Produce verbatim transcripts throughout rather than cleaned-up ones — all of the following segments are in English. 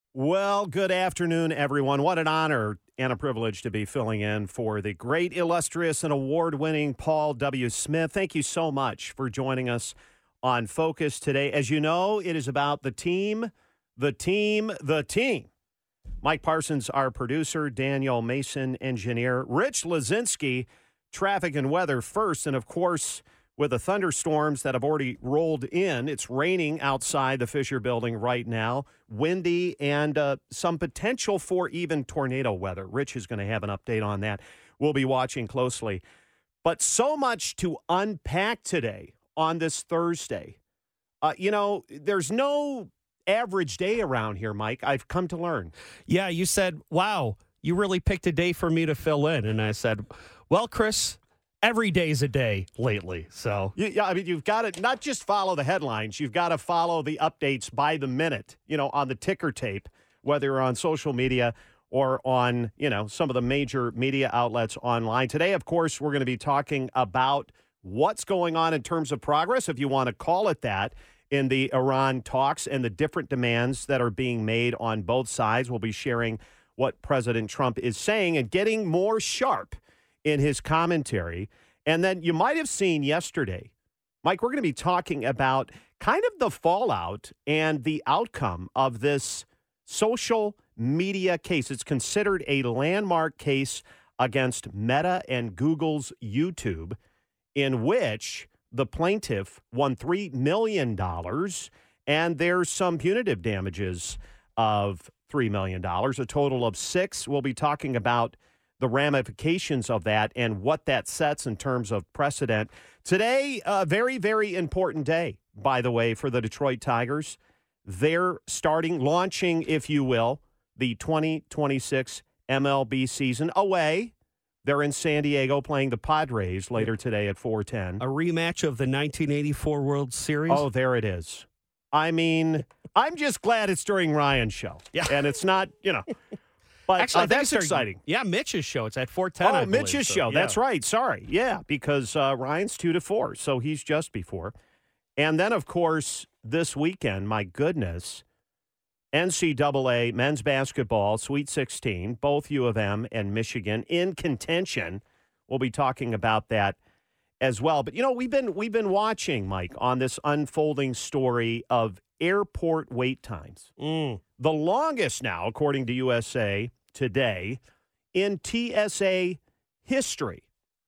Well, good afternoon, everyone. What an honor and a privilege to be filling in for the great, illustrious, and award-winning Paul W. Smith. Thank you so much for joining us on Focus today. As you know, it is about the team, the team, the team. Mike Parsons, our producer, Daniel Mason, engineer, Rich Lazinski, traffic and weather first, and of course, with the thunderstorms that have already rolled in. It's raining outside the Fisher Building right now, windy, and uh, some potential for even tornado weather. Rich is going to have an update on that. We'll be watching closely. But so much to unpack today on this Thursday. Uh, you know, there's no average day around here, Mike. I've come to learn. Yeah, you said, wow, you really picked a day for me to fill in. And I said, well, Chris, every day's a day lately. So, yeah, I mean, you've got to not just follow the headlines, you've got to follow the updates by the minute, you know, on the ticker tape, whether you're on social media or on, you know, some of the major media outlets online. Today, of course, we're going to be talking about what's going on in terms of progress, if you want to call it that, in the Iran talks and the different demands that are being made on both sides. We'll be sharing what President Trump is saying and getting more sharp in his commentary. And then you might have seen yesterday, Mike, we're going to be talking about kind of the fallout and the outcome of this social media case. It's considered a landmark case against Meta and Google's YouTube, in which the plaintiff won three million dollars, and there's some punitive damages of three million dollars, a total of six. We'll be talking about the ramifications of that and what that sets in terms of precedent. Today, a very, very important day, by the way, for the Detroit Tigers. They're starting, launching, if you will, the twenty twenty-six M L B season away. They're in San Diego playing the Padres later today at four ten. A rematch of the nineteen eighty-four World Series. Oh, there it is. I mean, I'm just glad it's during Ryan's show. Yeah. And it's not, you know. But Actually, uh, that's their, exciting. Yeah, Mitch's show. It's at four ten. Oh, I believe, Mitch's so, show. yeah. That's right. Sorry. Yeah, because uh, Ryan's two to four, so he's just before. And then, of course, this weekend, my goodness, N C double A men's basketball, Sweet sixteen, both U of M and Michigan in contention. We'll be talking about that as well. But, you know, we've been we've been watching, Mike, on this unfolding story of airport wait times. Mm. The longest now, according to U S A Today, in T S A history.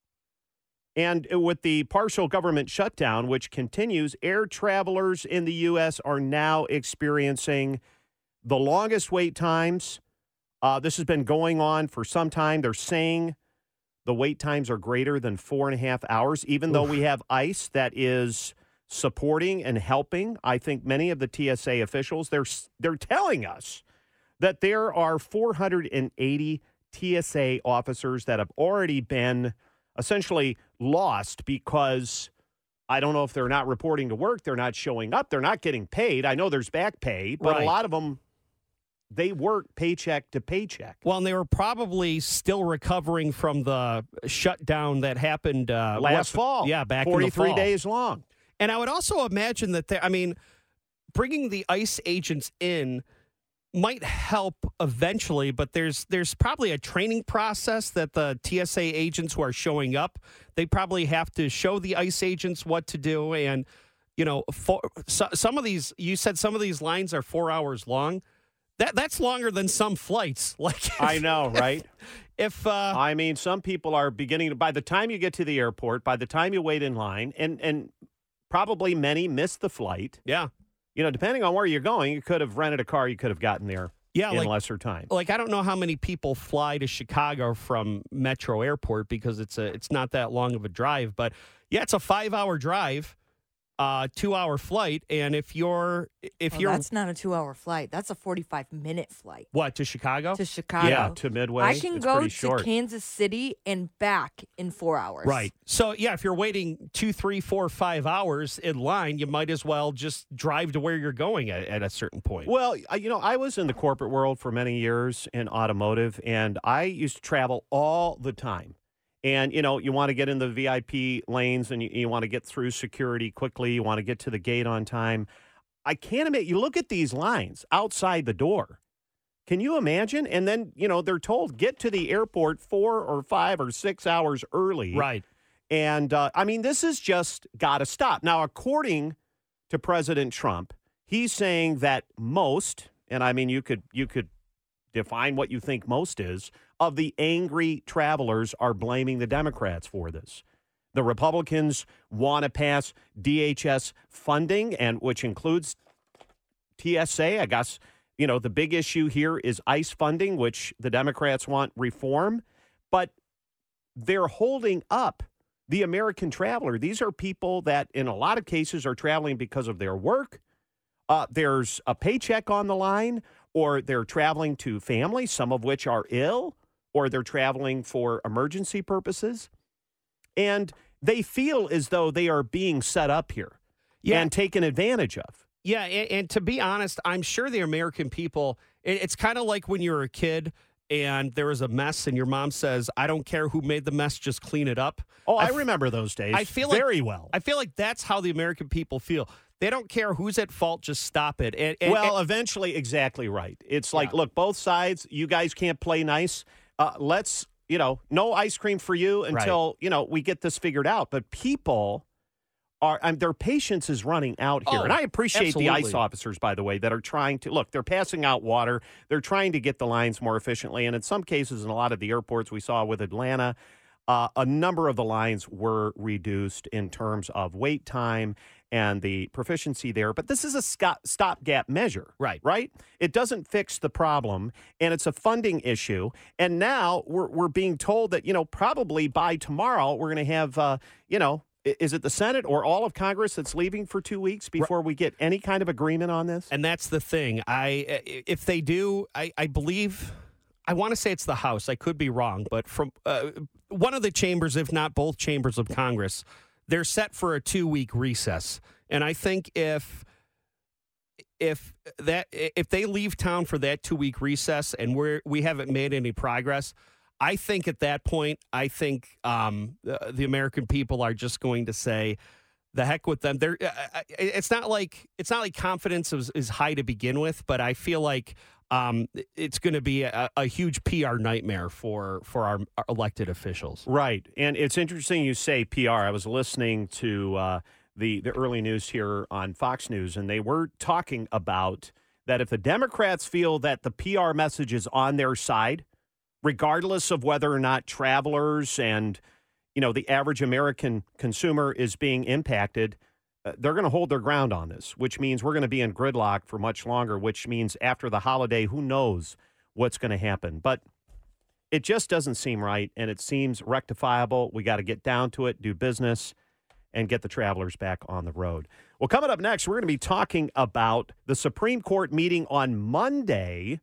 And with the partial government shutdown, which continues, air travelers in the U S are now experiencing the longest wait times. Uh, this has been going on for some time. They're saying the wait times are greater than four and a half hours, even Oof. though we have ICE that is supporting and helping. I think many of the T S A officials, they're they're telling us that there are four hundred eighty T S A officers that have already been essentially lost because I don't know if they're not reporting to work, they're not showing up, they're not getting paid. I know there's back pay, but Right. a lot of them, they work paycheck to paycheck. Well, and they were probably still recovering from the shutdown that happened uh, Last what, fall. Yeah, back in the forty-three fall. days long. And I would also imagine that, they, I mean, bringing the ICE agents in might help eventually, but there's there's probably a training process that the T S A agents who are showing up, they probably have to show the ICE agents what to do. And, you know, for, so, some of these, you said some of these lines are four hours long. That That's longer than some flights. Like if, I know, right? If, if uh, I mean, some people are beginning to, by the time you get to the airport, by the time you wait in line, and, and probably many miss the flight. yeah. You know, depending on where you're going, you could have rented a car, you could have gotten there Yeah, in like, lesser time. Like, I don't know how many people fly to Chicago from Metro Airport because it's a it's not that long of a drive. But, yeah, it's a five-hour drive, uh, two-hour flight. And if you're if Well, you're that's not a two-hour flight. That's a forty-five minute flight what, to Chicago? to Chicago. Yeah, to Midway. I can it's go pretty to short. Kansas City and back in four hours. Right. So, yeah, if you're waiting two, three, four, five hours in line, you might as well just drive to where you're going at, at a certain point. Well, I- you know, I was in the corporate world for many years in automotive, and I used to travel all the time. And, you know, you want to get in the V I P lanes and you, you want to get through security quickly. You want to get to the gate on time. I can't admit, you look at these lines outside the door, Can you imagine? And then, you know, they're told get to the airport four or five or six hours early. Right. And, uh, I mean, this has just got to stop. Now, according to President Trump, he's saying that most, and I mean, you could you could define what you think most is, of the angry travelers are blaming the Democrats for this. The Republicans want to pass D H S funding, and which includes T S A. I guess, you know, the big issue here is ICE funding, which the Democrats want reform. But they're holding up the American traveler. These are people that in a lot of cases are traveling because of their work. Uh, there's a paycheck on the line, or they're traveling to family, some of which are ill, or they're traveling for emergency purposes. And they feel as though they are being set up here Yeah. and taken advantage of. Yeah, and, and to be honest, I'm sure the American people, it, it's kind of like when you were a kid and there was a mess and your mom says, I don't care who made the mess, just clean it up. Oh, I, I f- remember those days I feel very like, well. I feel like that's how the American people feel. They don't care who's at fault, just stop it. And, and, well, and, eventually, exactly right. It's like, Yeah. look, both sides, you guys can't play nice. Uh, let's, you know, no ice cream for you until, Right. you know, we get this figured out. But people are, and their patience is running out here. Oh, and I appreciate the ICE absolutely. officers, by the way, that are trying to, look, they're passing out water. They're trying to get the lines more efficiently. And in some cases, in a lot of the airports we saw with Atlanta, uh, a number of the lines were reduced in terms of wait time and the proficiency there. But this is a sco- stopgap measure. Right. Right? It doesn't fix the problem, and it's a funding issue. And now we're we're being told that, you know, probably by tomorrow we're going to have, uh, you know, i- is it the Senate or all of Congress that's leaving for two weeks before we get any kind of agreement on this? and that's the thing. I If they do, I, I believe, I want to say it's the House. I could be wrong, but from uh, one of the chambers, if not both chambers of Congress, they're set for a two-week recess. And I think if if that if they leave town for that two-week recess and we're we haven't made any progress, I think at that point, I think um, the, the American people are just going to say, the heck with them. They're, uh, it's not like it's not like confidence is, is high to begin with, but I feel like um, it's going to be a, a huge P R nightmare for for our, our elected officials. Right. And it's interesting you say P R. I was listening to uh, the, the early news here on Fox News, and they were talking about that if the Democrats feel that the P R message is on their side, regardless of whether or not travelers and, you know, the average American consumer is being impacted, uh, they're going to hold their ground on this, which means we're going to be in gridlock for much longer, which means after the holiday, who knows what's going to happen. But it just doesn't seem right, and it seems rectifiable. We got to get down to it, do business, and get the travelers back on the road. Well, coming up next, we're going to be talking about the Supreme Court meeting on Monday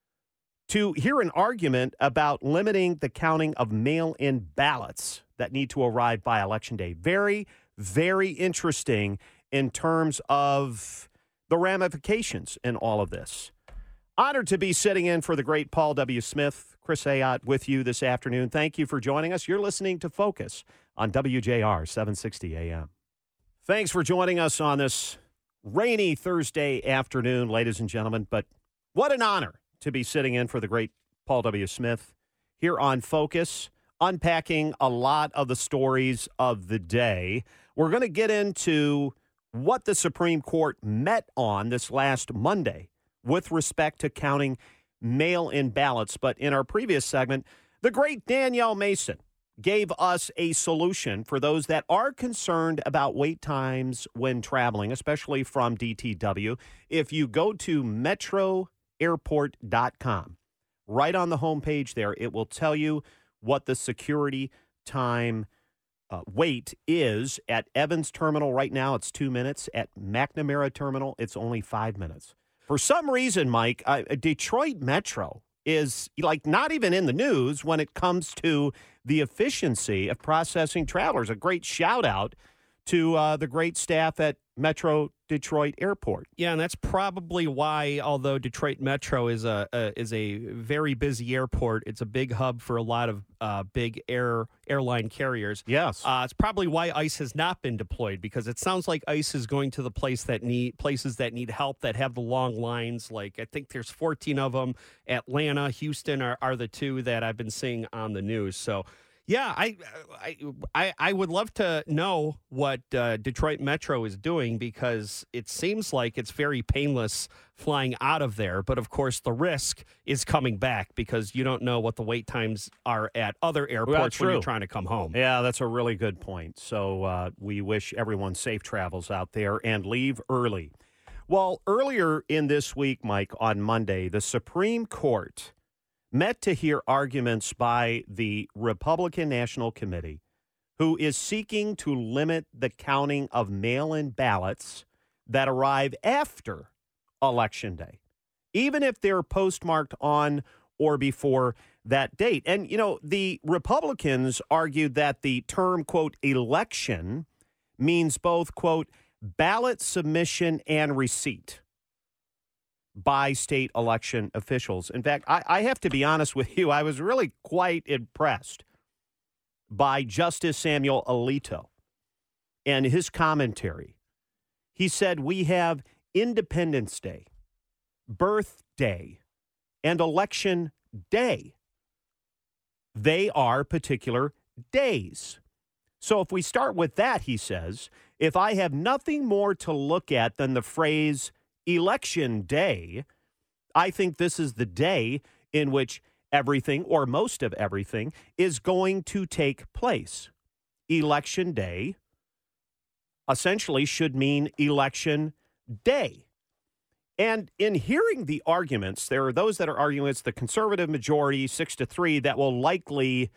to hear an argument about limiting the counting of mail-in ballots that need to arrive by Election Day. Very, very interesting in terms of the ramifications in all of this. Honored to be sitting in for the great Paul W. Smith. Chris Ayotte with you this afternoon. Thank you for joining us. You're listening to Focus on W J R seven sixty A M. Thanks for joining us on this rainy Thursday afternoon, ladies and gentlemen. But what an honor to be sitting in for the great Paul W. Smith here on Focus, unpacking a lot of the stories of the day. We're going to get into what the Supreme Court met on this last Monday with respect to counting mail-in ballots. But in our previous segment, the great Danielle Mason gave us a solution for those that are concerned about wait times when traveling, especially from D T W. If you go to metro airport dot com, right on the homepage there, it will tell you what the security time uh, wait is. At Evans Terminal right now, it's two minutes. At McNamara Terminal, it's only five minutes. For some reason, Mike, uh, Detroit Metro is like not even in the news when it comes to the efficiency of processing travelers. A great shout out to uh, the great staff at Metro Detroit Airport. Yeah, and that's probably why, although Detroit Metro is a, a is a very busy airport, it's a big hub for a lot of uh, big air airline carriers. Yes, uh, it's probably why ICE has not been deployed, because it sounds like ICE is going to the place that need places that need help, that have the long lines. Like, I think there's fourteen of them. Atlanta, Houston are, are the two that I've been seeing on the news. So. Yeah, I, I I I would love to know what uh, Detroit Metro is doing, because it seems like it's very painless flying out of there. But of course, the risk is coming back, because you don't know what the wait times are at other airports well, when you're trying to come home. Yeah, that's a really good point. So uh, we wish everyone safe travels out there and leave early. Well, earlier in this week, Mike, on Monday, the Supreme Court met to hear arguments by the Republican National Committee, who is seeking to limit the counting of mail-in ballots that arrive after Election Day, even if they're postmarked on or before that date. And, you know, the Republicans argued that the term, quote, election means both, quote, ballot submission and receipt by state election officials. In fact, I, I have to be honest with you, I was really quite impressed by Justice Samuel Alito and his commentary. He said, we have Independence Day, Birthday, and Election Day. They are particular days. So if we start with that, he says, if I have nothing more to look at than the phrase Election Day, I think this is the day in which everything, or most of everything, is going to take place. Election Day essentially should mean Election Day. And in hearing the arguments, there are those that are arguing it's the conservative majority, six to three, that will likely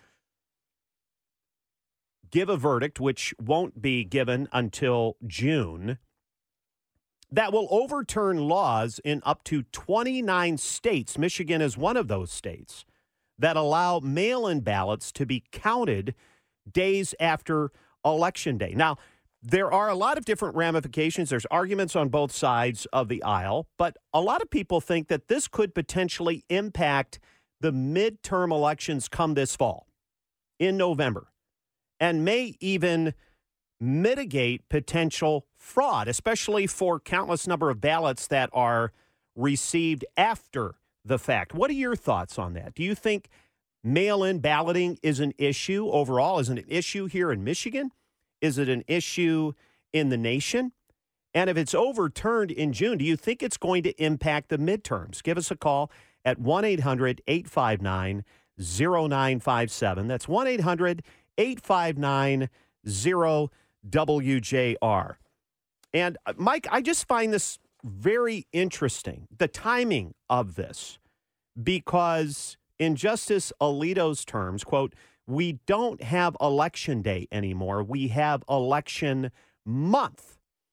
give a verdict, which won't be given until June, that will overturn laws in up to twenty-nine states. Michigan is one of those states that allow mail-in ballots to be counted days after Election Day. Now, there are a lot of different ramifications. There's arguments on both sides of the aisle, but a lot of people think that this could potentially impact the midterm elections come this fall in November, and may even mitigate potential fraud, especially for countless number of ballots that are received after the fact. What are your thoughts on that? Do you think mail-in balloting is an issue overall? Is it an issue here in Michigan? Is it an issue in the nation? And if it's overturned in June, do you think it's going to impact the midterms? Give us a call at one eight hundred eight five nine zero nine five seven. That's one eight hundred eight five nine zero W J R. And uh, Mike, I just find this very interesting, the timing of this, because in Justice Alito's terms, quote, we don't have Election Day anymore. We have election month.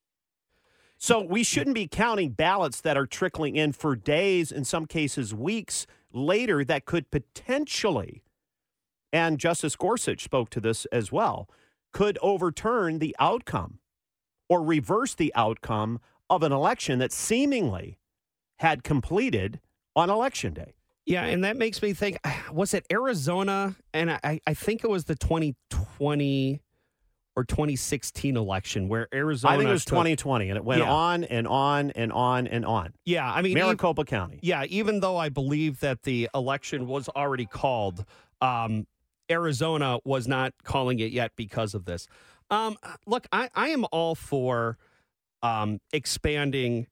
So we shouldn't be counting ballots that are trickling in for days, in some cases weeks later, that could potentially, and Justice Gorsuch spoke to this as well, could overturn the outcome or reverse the outcome of an election that seemingly had completed on Election Day. Yeah, and that makes me think, was it Arizona? And I, I think it was the twenty twenty or twenty sixteen election where Arizona... I think it was took, twenty twenty, and it went yeah. on and on and on and on. Yeah, I mean... Maricopa even, County. Yeah, even though I believe that the election was already called, um, Arizona was not calling it yet because of this. Um, look, I, I am all for um, expanding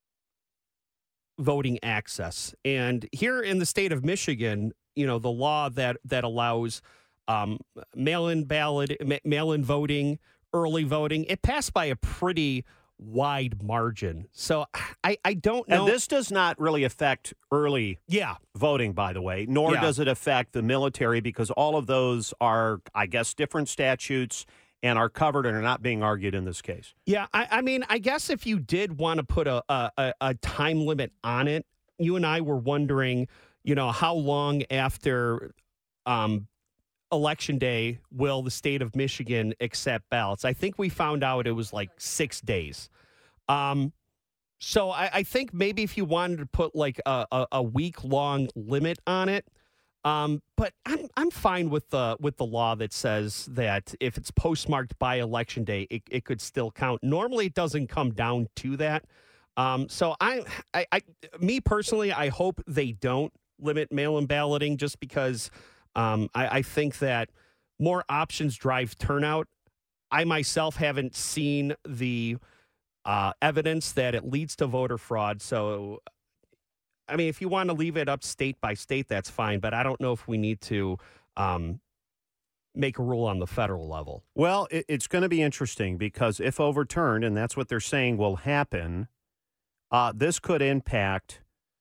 voting access. And here in the state of Michigan, you know, the law that, that allows um, mail-in ballot, ma- mail-in voting, early voting, it passed by a pretty wide margin. So I, I don't know. And this does not really affect early yeah. voting, by the way, nor Yeah. does it affect the military, because all of those are, I guess, different statutes and are covered and are not being argued in this case. Yeah, I, I mean, I guess if you did want to put a, a, a time limit on it, you and I were wondering, you know, how long after um, Election Day will the state of Michigan accept ballots? I think we found out it was like six days. Um, so I, I think maybe if you wanted to put like a, a, a week long limit on it, um, but I'm I'm fine with the with the law that says that if it's postmarked by Election Day, it, it could still count. Normally, it doesn't come down to that. Um, so I, I, I, me personally, I hope they don't limit mail-in balloting, just because um, I, I think that more options drive turnout. I myself haven't seen the uh, evidence that it leads to voter fraud. So, I mean, if you want to leave it up state by state, that's fine. But I don't know if we need to um, make a rule on the federal level. Well, it, it's going to be interesting because if overturned, and that's what they're saying will happen, uh, this could impact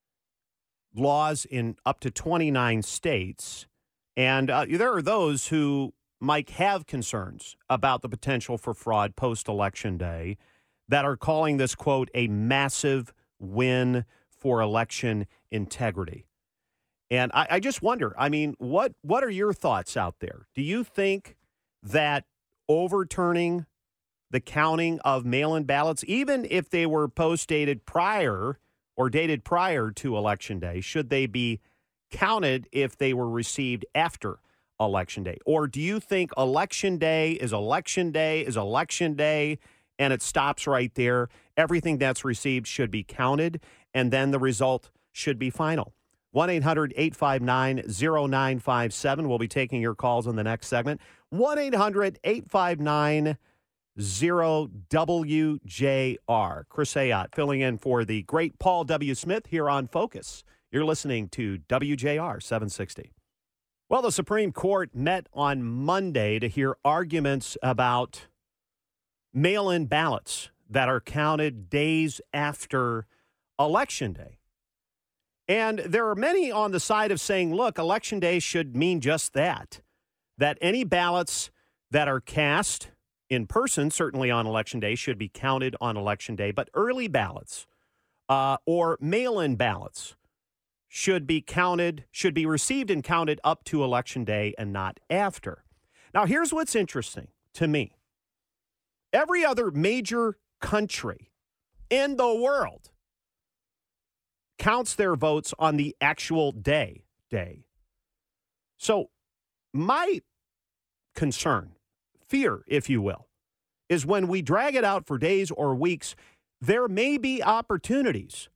laws in up to twenty-nine states. And uh, there are those who might have concerns about the potential for fraud post-election day that are calling this, quote, a massive win for election integrity. And I, I just wonder, I mean, what what are your thoughts out there? Do you think that overturning the counting of mail-in ballots, even if they were post-dated prior or dated prior to Election Day, should they be counted if they were received after Election Day? Or do you think Election Day is Election Day is Election Day and it stops right there? Everything that's received should be counted, and then the result should be final. one eight hundred eight five nine oh nine five seven. We'll be taking your calls in the next segment. one eight hundred eight five nine oh W J R. Chris Ayotte filling in for the great Paul W. Smith here on Focus. You're listening to W J R seven sixty. Well, the Supreme Court met on Monday to hear arguments about mail-in ballots that are counted days after Election Day. And there are many on the side of saying, look, Election Day should mean just that, that any ballots that are cast in person, certainly on Election Day, should be counted on Election Day, but early ballots uh, or mail-in ballots should be counted, should be received and counted up to Election Day and not after. Now, here's what's interesting to me. Every other major country in the world counts their votes on the actual day, day. So my concern, fear, if you will, is when we drag it out for days or weeks, there may be opportunities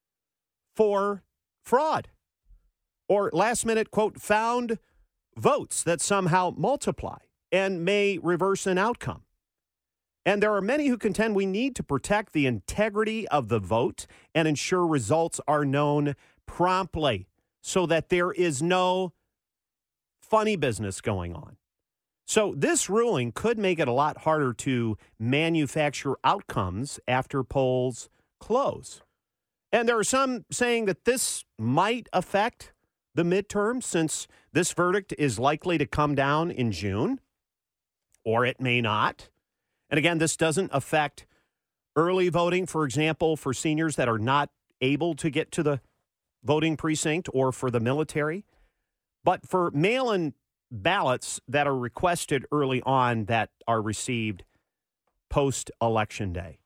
for fraud or last minute, quote, found votes that somehow multiply and may reverse an outcome. And there are many who contend we need to protect the integrity of the vote and ensure results are known promptly so that there is no funny business going on. So this ruling could make it a lot harder to manufacture outcomes after polls close. And there are some saying that this might affect the midterm since this verdict is likely to come down in June, or it may not. And again, this doesn't affect early voting, for example, for seniors that are not able to get to the voting precinct or for the military. But for mail-in ballots that are requested early on that are received post-Election Day.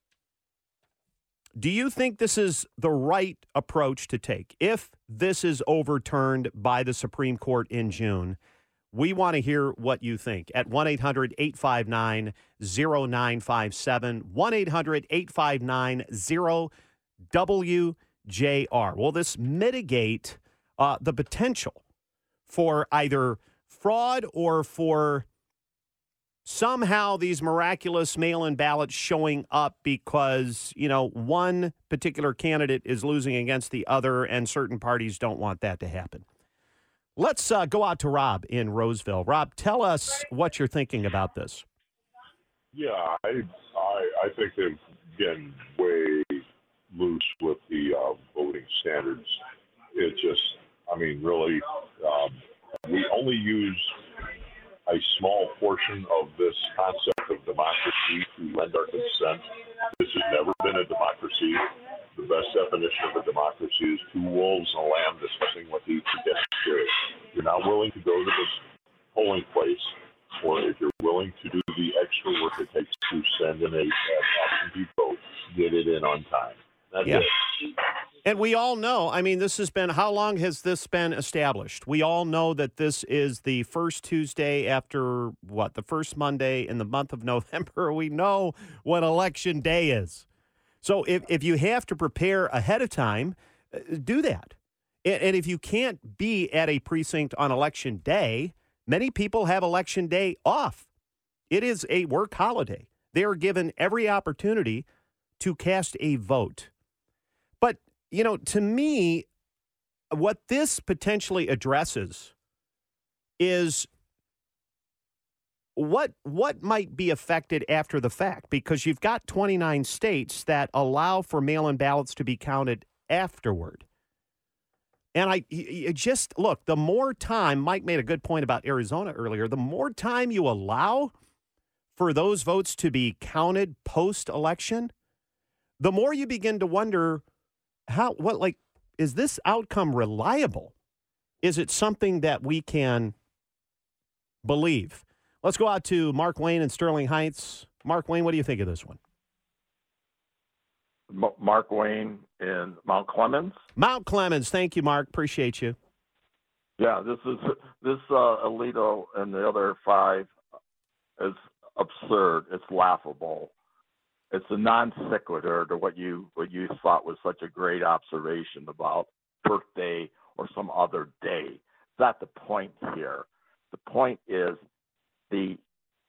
Do you think this is the right approach to take? If this is overturned by the Supreme Court in June, we want to hear what you think at one eight hundred eight five nine oh nine five seven, one eight hundred eight five nine oh W J R. Will this mitigate uh, the potential for either fraud or for somehow these miraculous mail-in ballots showing up because, you know, one particular candidate is losing against the other and certain parties don't want that to happen? Let's uh, go out to Rob in Roseville. Rob, tell us what you're thinking about this. Yeah, I I, I think they've been way loose with the uh, voting standards. It just, I mean, really, um, we only use a small portion of this concept of democracy to lend our consent. This has never been a democracy. The best definition of a democracy is two wolves and a lamb discussing what each against shares. You're not willing to go to the polling place, or if you're willing to do the extra work it takes to send in a an absentee vote, get it in on time. That's Yeah. it. And we all know, I mean, this has been, how long has this been established? We all know that this is the first Tuesday after, what, the first Monday in the month of November. We know what Election Day is. So if, if you have to prepare ahead of time, uh, do that. And, and if you can't be at a precinct on Election Day, many people have Election Day off. It is a work holiday. They are given every opportunity to cast a vote. But you know, to me, what this potentially addresses is what what might be affected after the fact, because you've got twenty-nine states that allow for mail-in ballots to be counted afterward. And I you just look, the more time, Mike made a good point about Arizona earlier, the more time you allow for those votes to be counted post-election, the more you begin to wonder, How, what, like, is this outcome reliable? Is it something that we can believe? Let's go out to Mark Wayne in Sterling Heights. Mark Wayne, what do you think of this one? M- Mark Wayne in Mount Clemens. Mount Clemens. Thank you, Mark. Appreciate you. Yeah, this is this uh, Alito and the other five is absurd. It's laughable. It's a non sequitur to what you what you thought was such a great observation about birthday or some other day. It's not the point here. The point is the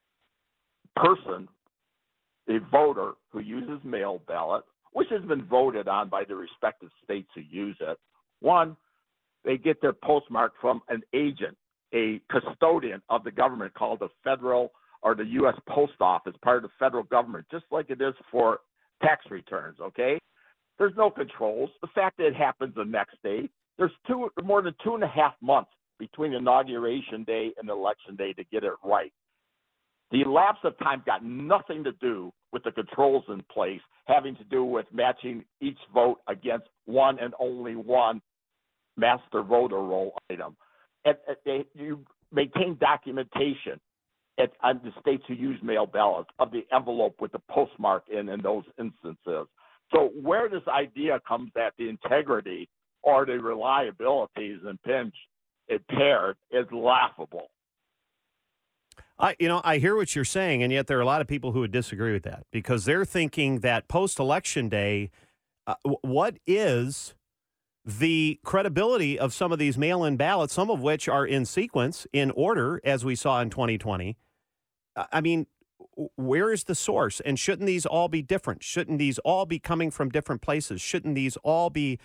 person, a voter who uses mail ballot, which has been voted on by the respective states who use it. One, they get their postmark from an agent, a custodian of the government called the federal or the U S Post Office, part of the federal government, just like it is for tax returns, okay? There's no controls. The fact that it happens the next day, there's two more than two and a half months between Inauguration Day and Election Day to get it right. The lapse of time got nothing to do with the controls in place, having to do with matching each vote against one and only one master voter roll item. And, and they, you maintain documentation at on the states who use mail ballots of the envelope with the postmark in in those instances. So where this idea comes that the integrity or the reliability is impinged, impaired, is laughable. I, you know, I hear what you're saying, and yet there are a lot of people who would disagree with that because they're thinking that post-election day, uh, what is the credibility of some of these mail-in ballots, some of which are in sequence, in order, as we saw in twenty twenty. I mean, where is the source? And shouldn't these all be different? Shouldn't these all be coming from different places? Shouldn't these all be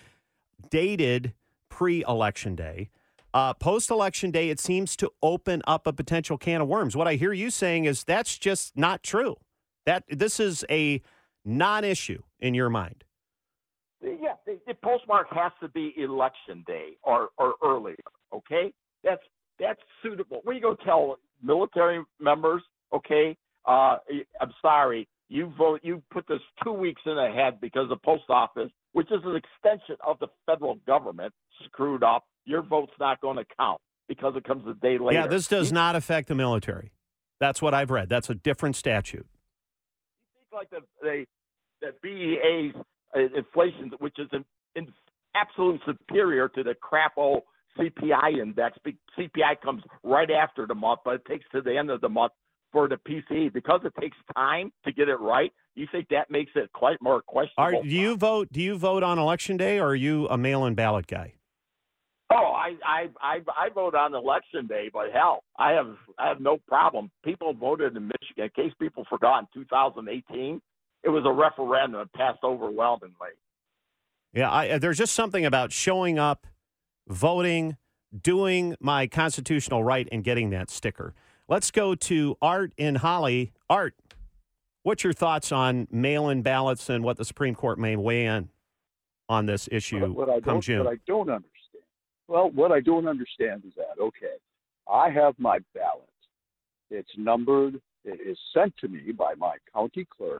dated pre-election day? Uh, post-election day, it seems to open up a potential can of worms. What I hear you saying is that's just not true. That this is a non-issue in your mind. Yeah, the, the postmark has to be election day or, or earlier, okay? That's that's suitable. We go tell military members, okay, uh, I'm sorry, you vote, you put this two weeks in ahead because the post office, which is an extension of the federal government, screwed up. Your vote's not going to count because it comes a day later. Yeah, this does not affect the military. That's what I've read. That's a different statute. You think like the the, the B E A's uh, inflation, which is in, in absolute superior to the crapo C P I index. C P I comes right after the month, but it takes to the end of the month for the P C E because it takes time to get it right. You think that makes it quite more questionable? Are, do you vote? Do you vote on election day, or are you a mail-in ballot guy? Oh, I, I I I vote on election day, but hell, I have I have no problem. People voted in Michigan. In case people forgot, in two thousand eighteen, it was a referendum and passed overwhelmingly. Yeah, I, there's just something about showing up, voting, doing my constitutional right, and getting that sticker. Let's go to Art in Holly. Art, what's your thoughts on mail-in ballots and what the Supreme Court may weigh in on this issue what, what I come don't, June? What I don't understand. Well, what I don't understand is that, okay, I have my ballot. It's numbered. It is sent to me by my county clerk.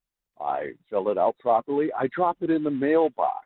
I fill it out properly. I drop it in the mailbox.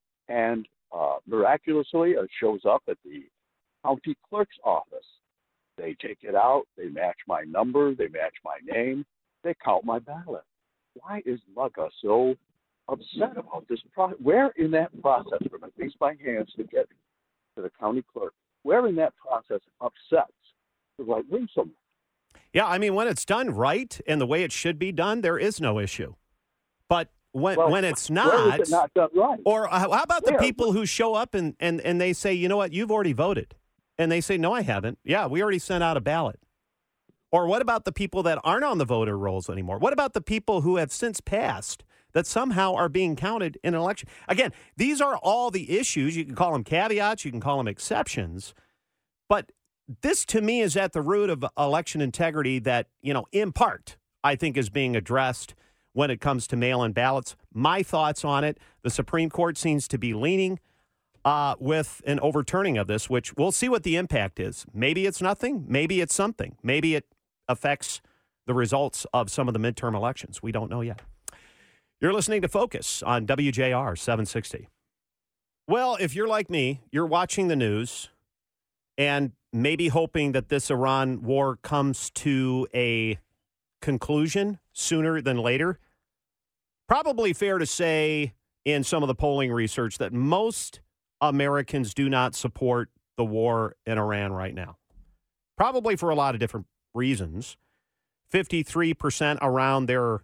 And uh, miraculously, it shows up at the county clerk's office. They take it out, they match my number, they match my name, they count my ballot. Why is MAGA so upset about this process? Where in that process, from at least my hands to get to the county clerk, where in that process upsets the right wing so much? Yeah, I mean, when it's done right and the way it should be done, there is no issue. But when Well, when it's where not, is it not done right? or how about the Where? people who show up and, and, and they say, you know what, you've already voted. And they say, no, I haven't. Yeah, we already sent out a ballot. Or what about the people that aren't on the voter rolls anymore? What about the people who have since passed that somehow are being counted in an election? Again, these are all the issues. You can call them caveats. You can call them exceptions. But this, to me, is at the root of election integrity that, you know, in part, I think is being addressed when it comes to mail-in ballots. My thoughts on it, the Supreme Court seems to be leaning uh, with an overturning of this, which we'll see what the impact is. Maybe it's nothing. Maybe it's something. Maybe it affects the results of some of the midterm elections. We don't know yet. You're listening to Focus on W J R seven sixty. Well, if you're like me, you're watching the news and maybe hoping that this Iran war comes to a conclusion sooner than later. Probably fair to say in some of the polling research that most Americans do not support the war in Iran right now. Probably for a lot of different reasons. fifty-three percent around there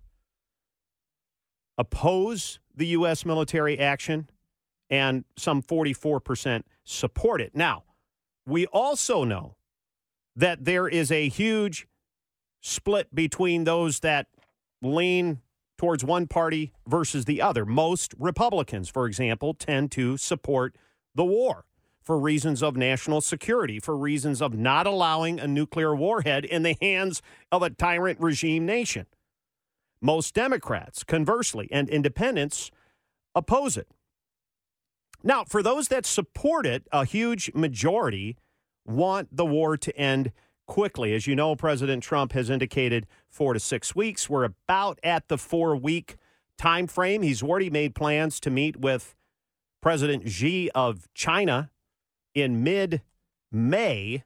oppose the U S military action, and some forty-four percent support it. Now, we also know that there is a huge split between those that lean towards one party versus the other. Most Republicans, for example, tend to support the war for reasons of national security, for reasons of not allowing a nuclear warhead in the hands of a tyrant regime nation. Most Democrats, conversely, and independents oppose it. Now, for those that support it, a huge majority want the war to end quickly. As you know, President Trump has indicated four to six weeks. We're about at the four-week time frame. He's already made plans to meet with President Xi of China in mid-May,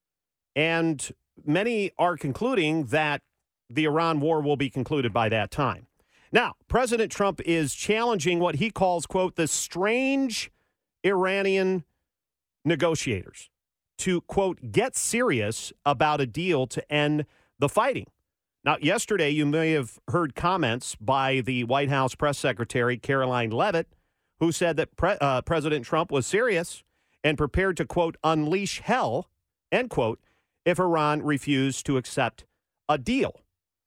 and many are concluding that the Iran war will be concluded by that time. Now, President Trump is challenging what he calls, quote, the strange Iranian negotiators to, quote, get serious about a deal to end the fighting. Now, yesterday, you may have heard comments by the White House press secretary, Caroline Leavitt, who said that pre- uh, President Trump was serious and prepared to, quote, unleash hell, end quote, if Iran refused to accept a deal.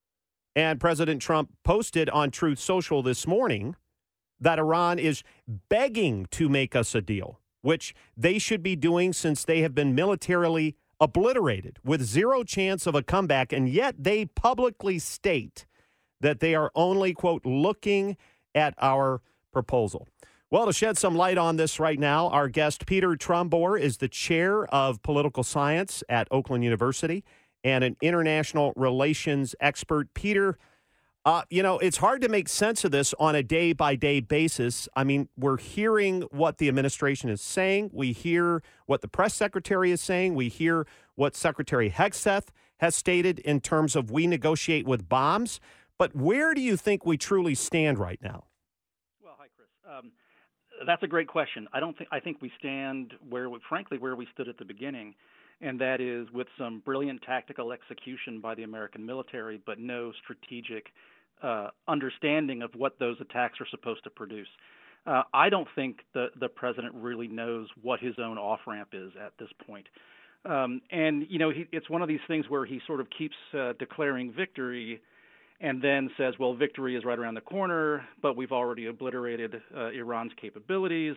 And President Trump posted on Truth Social this morning that Iran is begging to make us a deal, which they should be doing since they have been militarily obliterated with zero chance of a comeback. And yet they publicly state that they are only, quote, looking at our proposal. Well, to shed some light on this right now, our guest, Peter Trombauer, is the chair of political science at Oakland University and an international relations expert. Peter, uh, you know, it's hard to make sense of this on a day-by-day basis. I mean, we're hearing what the administration is saying. We hear what the press secretary is saying. We hear what Secretary Hegseth has stated in terms of we negotiate with bombs. But where do you think we truly stand right now? Well, hi, Chris. Um, that's a great question. I don't think I think we stand where, we, frankly, where we stood at the beginning. And that is with some brilliant tactical execution by the American military, but no strategic uh, understanding of what those attacks are supposed to produce. Uh, I don't think the, the president really knows what his own off-ramp is at this point. Um, and, you know, he, it's one of these things where he sort of keeps uh, declaring victory and then says, well, victory is right around the corner, but we've already obliterated uh, Iran's capabilities,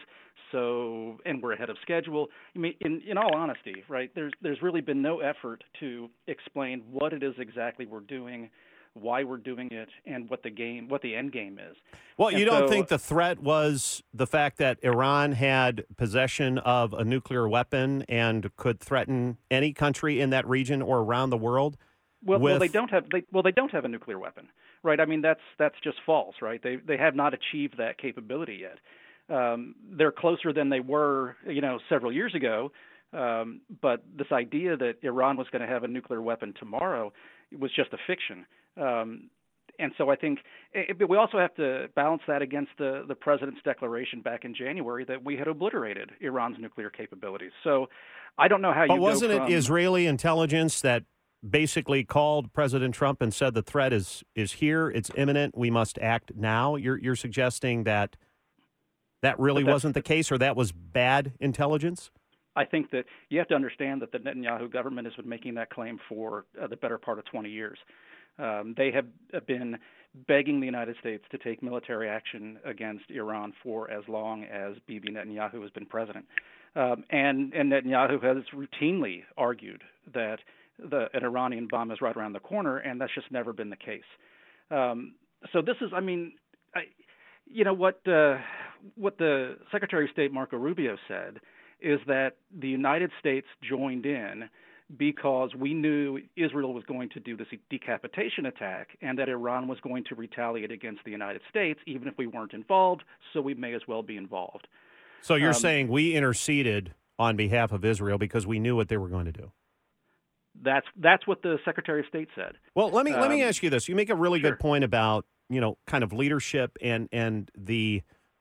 so and we're ahead of schedule. I mean, in, in all honesty, right, there's there's really been no effort to explain what it is exactly we're doing, why we're doing it, and what the game, what the end game is. Well, and you don't so, think the threat was the fact that Iran had possession of a nuclear weapon and could threaten any country in that region or around the world? Well, with... well, they don't have. They, well, they don't have a nuclear weapon, right? I mean, that's that's just false, right? They they have not achieved that capability yet. Um, they're closer than they were, you know, several years ago, Um, but this idea that Iran was going to have a nuclear weapon tomorrow was just a fiction. Um, and so I think it, but we also have to balance that against the, the president's declaration back in January that we had obliterated Iran's nuclear capabilities. So I don't know how but you wasn't go it from, Israeli intelligence that basically called President Trump and said the threat is is here, it's imminent, we must act now? You're you're suggesting that that really wasn't the case, or that was bad intelligence? I think that you have to understand that the Netanyahu government has been making that claim for uh, the better part of twenty years. Um, they have been begging the United States to take military action against Iran for as long as Bibi Netanyahu has been president. Um, and, and Netanyahu has routinely argued that the, an Iranian bomb is right around the corner, and that's just never been the case. Um, so this is, I mean, I, you know, what, uh, what the Secretary of State Marco Rubio said is that the United States joined in because we knew Israel was going to do this decapitation attack and that Iran was going to retaliate against the United States, even if we weren't involved, so we may as well be involved. So you're Um, saying we interceded on behalf of Israel because we knew what they were going to do? That's that's what the Secretary of State said. Well, let me let me Um, ask you this. You make a really sure. good point about, you know, kind of leadership and and the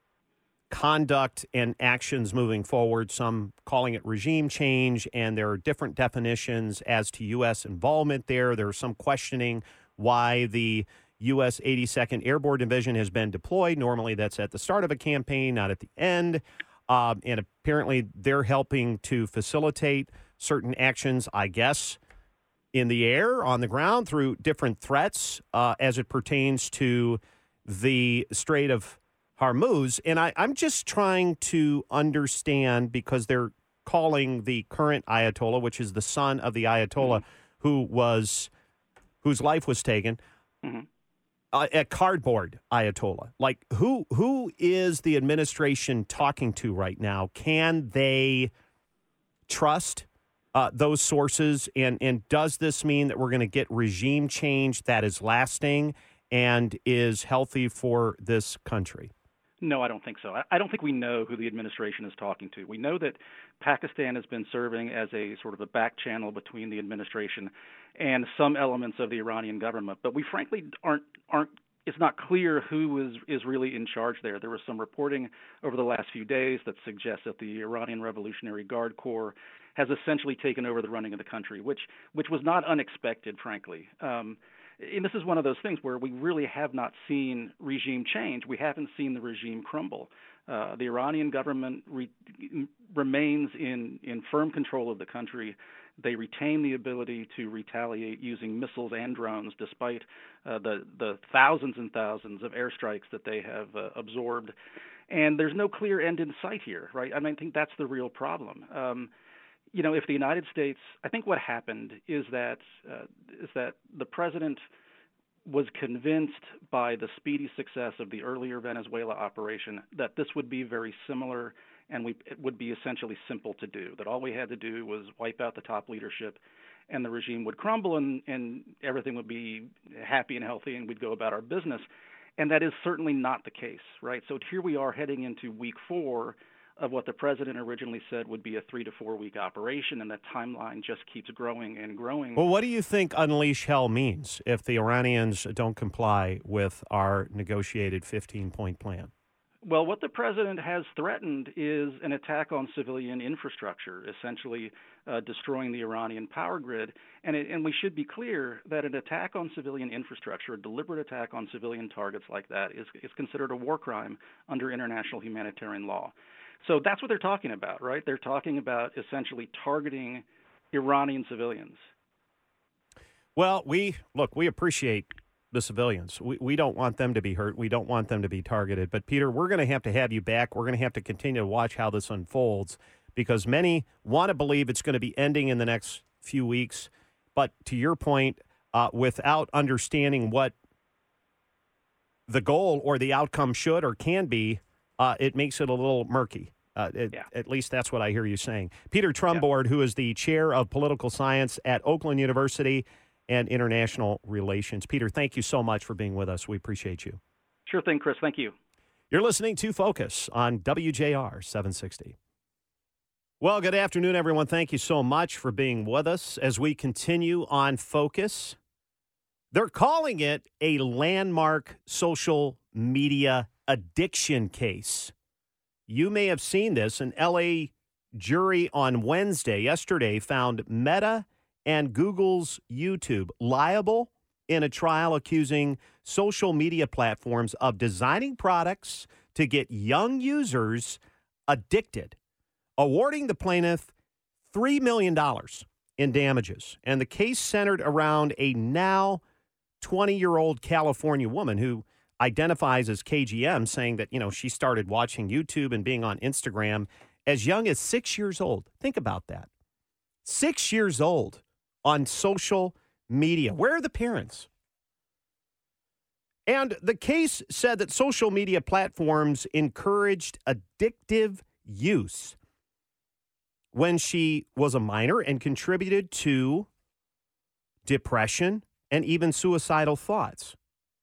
conduct and actions moving forward, some calling it regime change, and there are different definitions as to U S involvement there. There's some questioning why the U S eighty-second Airborne Division has been deployed. Normally that's at the start of a campaign, not at the end. Um, and apparently they're helping to facilitate certain actions, I guess, in the air, on the ground, through different threats uh, as it pertains to the Strait of Hormuz. And I, I'm just trying to understand, because they're calling the current Ayatollah, which is the son of the Ayatollah Mm-hmm. who was whose life was taken, Mm-hmm. uh, a cardboard Ayatollah. Like, who who is the administration talking to right now? Can they trust uh, those sources? And, and does this mean that we're going to get regime change that is lasting and is healthy for this country? No, I don't think so. I, I don't think we know who the administration is talking to. We know that Pakistan has been serving as a sort of a back channel between the administration and some elements of the Iranian government, but we frankly aren't aren't. It's not clear who is is really in charge there. There was some reporting over the last few days that suggests that the Iranian Revolutionary Guard Corps has essentially taken over the running of the country, which which was not unexpected, frankly. Um, And this is one of those things where we really have not seen regime change. We haven't seen the regime crumble. Uh, the Iranian government re- remains in, in firm control of the country. They retain the ability to retaliate using missiles and drones, despite uh, the, the thousands and thousands of airstrikes that they have uh, absorbed. And there's no clear end in sight here, right? I mean, I think that's the real problem. Um, You know, if the United States, I think what happened is that uh, is that the president was convinced by the speedy success of the earlier Venezuela operation that this would be very similar and we, it would be essentially simple to do, that all we had to do was wipe out the top leadership and the regime would crumble and, and everything would be happy and healthy and we'd go about our business. And that is certainly not the case, right? So here we are heading into week four of what the president originally said would be a three to four week operation, and that timeline just keeps growing and growing. Well, what do you think unleash hell means if the Iranians don't comply with our negotiated fifteen-point plan? Well, what the president has threatened is an attack on civilian infrastructure, essentially uh, destroying the Iranian power grid. And, it, and we should be clear that an attack on civilian infrastructure, a deliberate attack on civilian targets like that, is, is considered a war crime under international humanitarian law. So that's what they're talking about, right? They're talking about essentially targeting Iranian civilians. Well, we look, we appreciate the civilians. We, we don't want them to be hurt. We don't want them to be targeted. But, Peter, we're going to have to have you back. We're going to have to continue to watch how this unfolds because many want to believe it's going to be ending in the next few weeks. But to your point, uh, without understanding what the goal or the outcome should or can be, uh, it makes it a little murky. Uh, it, yeah. At least that's what I hear you saying. Peter Trumbord, yeah. who is the chair of political science at Oakland University and International Relations. Peter, thank you so much for being with us. We appreciate you. Sure thing, Chris. Thank you. You're listening to Focus on W J R seven sixty. Well, good afternoon, everyone. Thank you so much for being with us as we continue on Focus. They're calling it a landmark social media addiction case. You may have seen this. An L A jury on Wednesday, yesterday, found Meta and Google's YouTube liable in a trial accusing social media platforms of designing products to get young users addicted, awarding the plaintiff three million dollars in damages. And the case centered around a now twenty-year-old California woman who identifies as K G M, saying that, you know, she started watching YouTube and being on Instagram as young as six years old. Think about that. Six years old on social media. Where are the parents? And the case said that social media platforms encouraged addictive use when she was a minor and contributed to depression and even suicidal thoughts.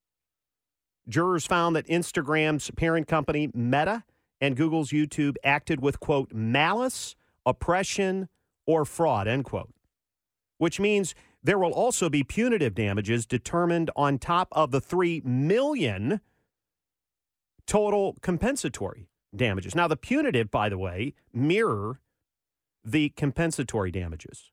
Jurors found that Instagram's parent company, Meta, and Google's YouTube acted with, quote, malice, oppression, or fraud, end quote, which means there will also be punitive damages determined on top of the three million dollars total compensatory damages. Now, the punitive, by the way, mirror the compensatory damages.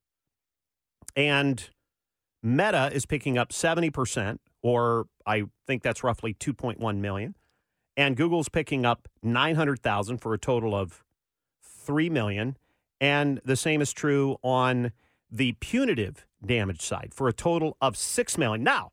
And Meta is picking up seventy percent, or I think that's roughly two point one million dollars. And Google's picking up nine hundred thousand dollars for a total of three million dollars. And the same is true on the punitive damage side for a total of six million dollars. Now,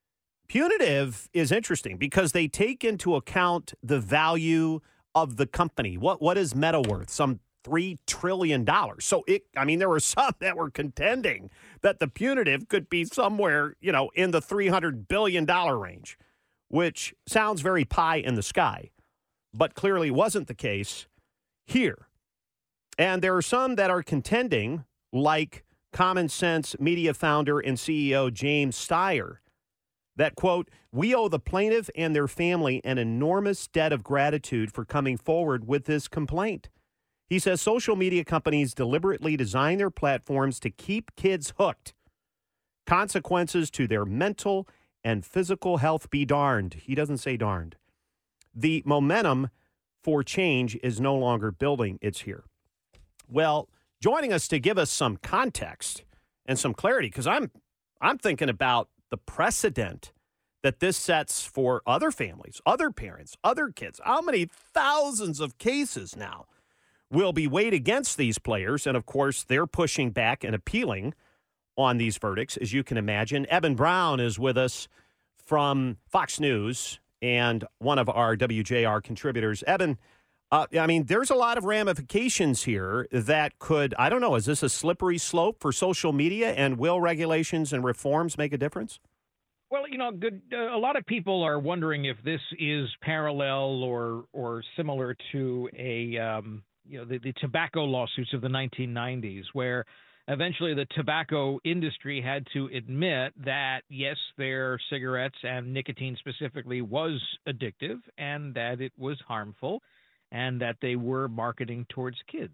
punitive is interesting because they take into account the value of the company. What what is Meta worth? Some three trillion dollars. So it, I mean, there were some that were contending that the punitive could be somewhere, you know, in the three hundred billion dollars range, which sounds very pie in the sky, but clearly wasn't the case here. And there are some that are contending, like Common Sense Media founder and C E O James Steyer, that, quote, we owe the plaintiff and their family an enormous debt of gratitude for coming forward with this complaint. He says social media companies deliberately design their platforms to keep kids hooked. Consequences to their mental and physical health be darned. He doesn't say darned. The momentum for change is no longer building. It's here. Well, joining us to give us some context and some clarity, because I'm I'm thinking about the precedent that this sets for other families, other parents, other kids. How many thousands of cases now will be weighed against these players? And, of course, they're pushing back and appealing on these verdicts, as you can imagine. Eben Brown is with us from Fox News and one of our W J R contributors. Eben, uh, I mean, there's a lot of ramifications here that could, I don't know, is this a slippery slope for social media, and will regulations and reforms make a difference? Well, you know, good. Uh, a lot of people are wondering if this is parallel or or similar to a, um, you know, the, the tobacco lawsuits of the nineteen nineties, where eventually the tobacco industry had to admit that, yes, their cigarettes and nicotine specifically was addictive and that it was harmful and that they were marketing towards kids.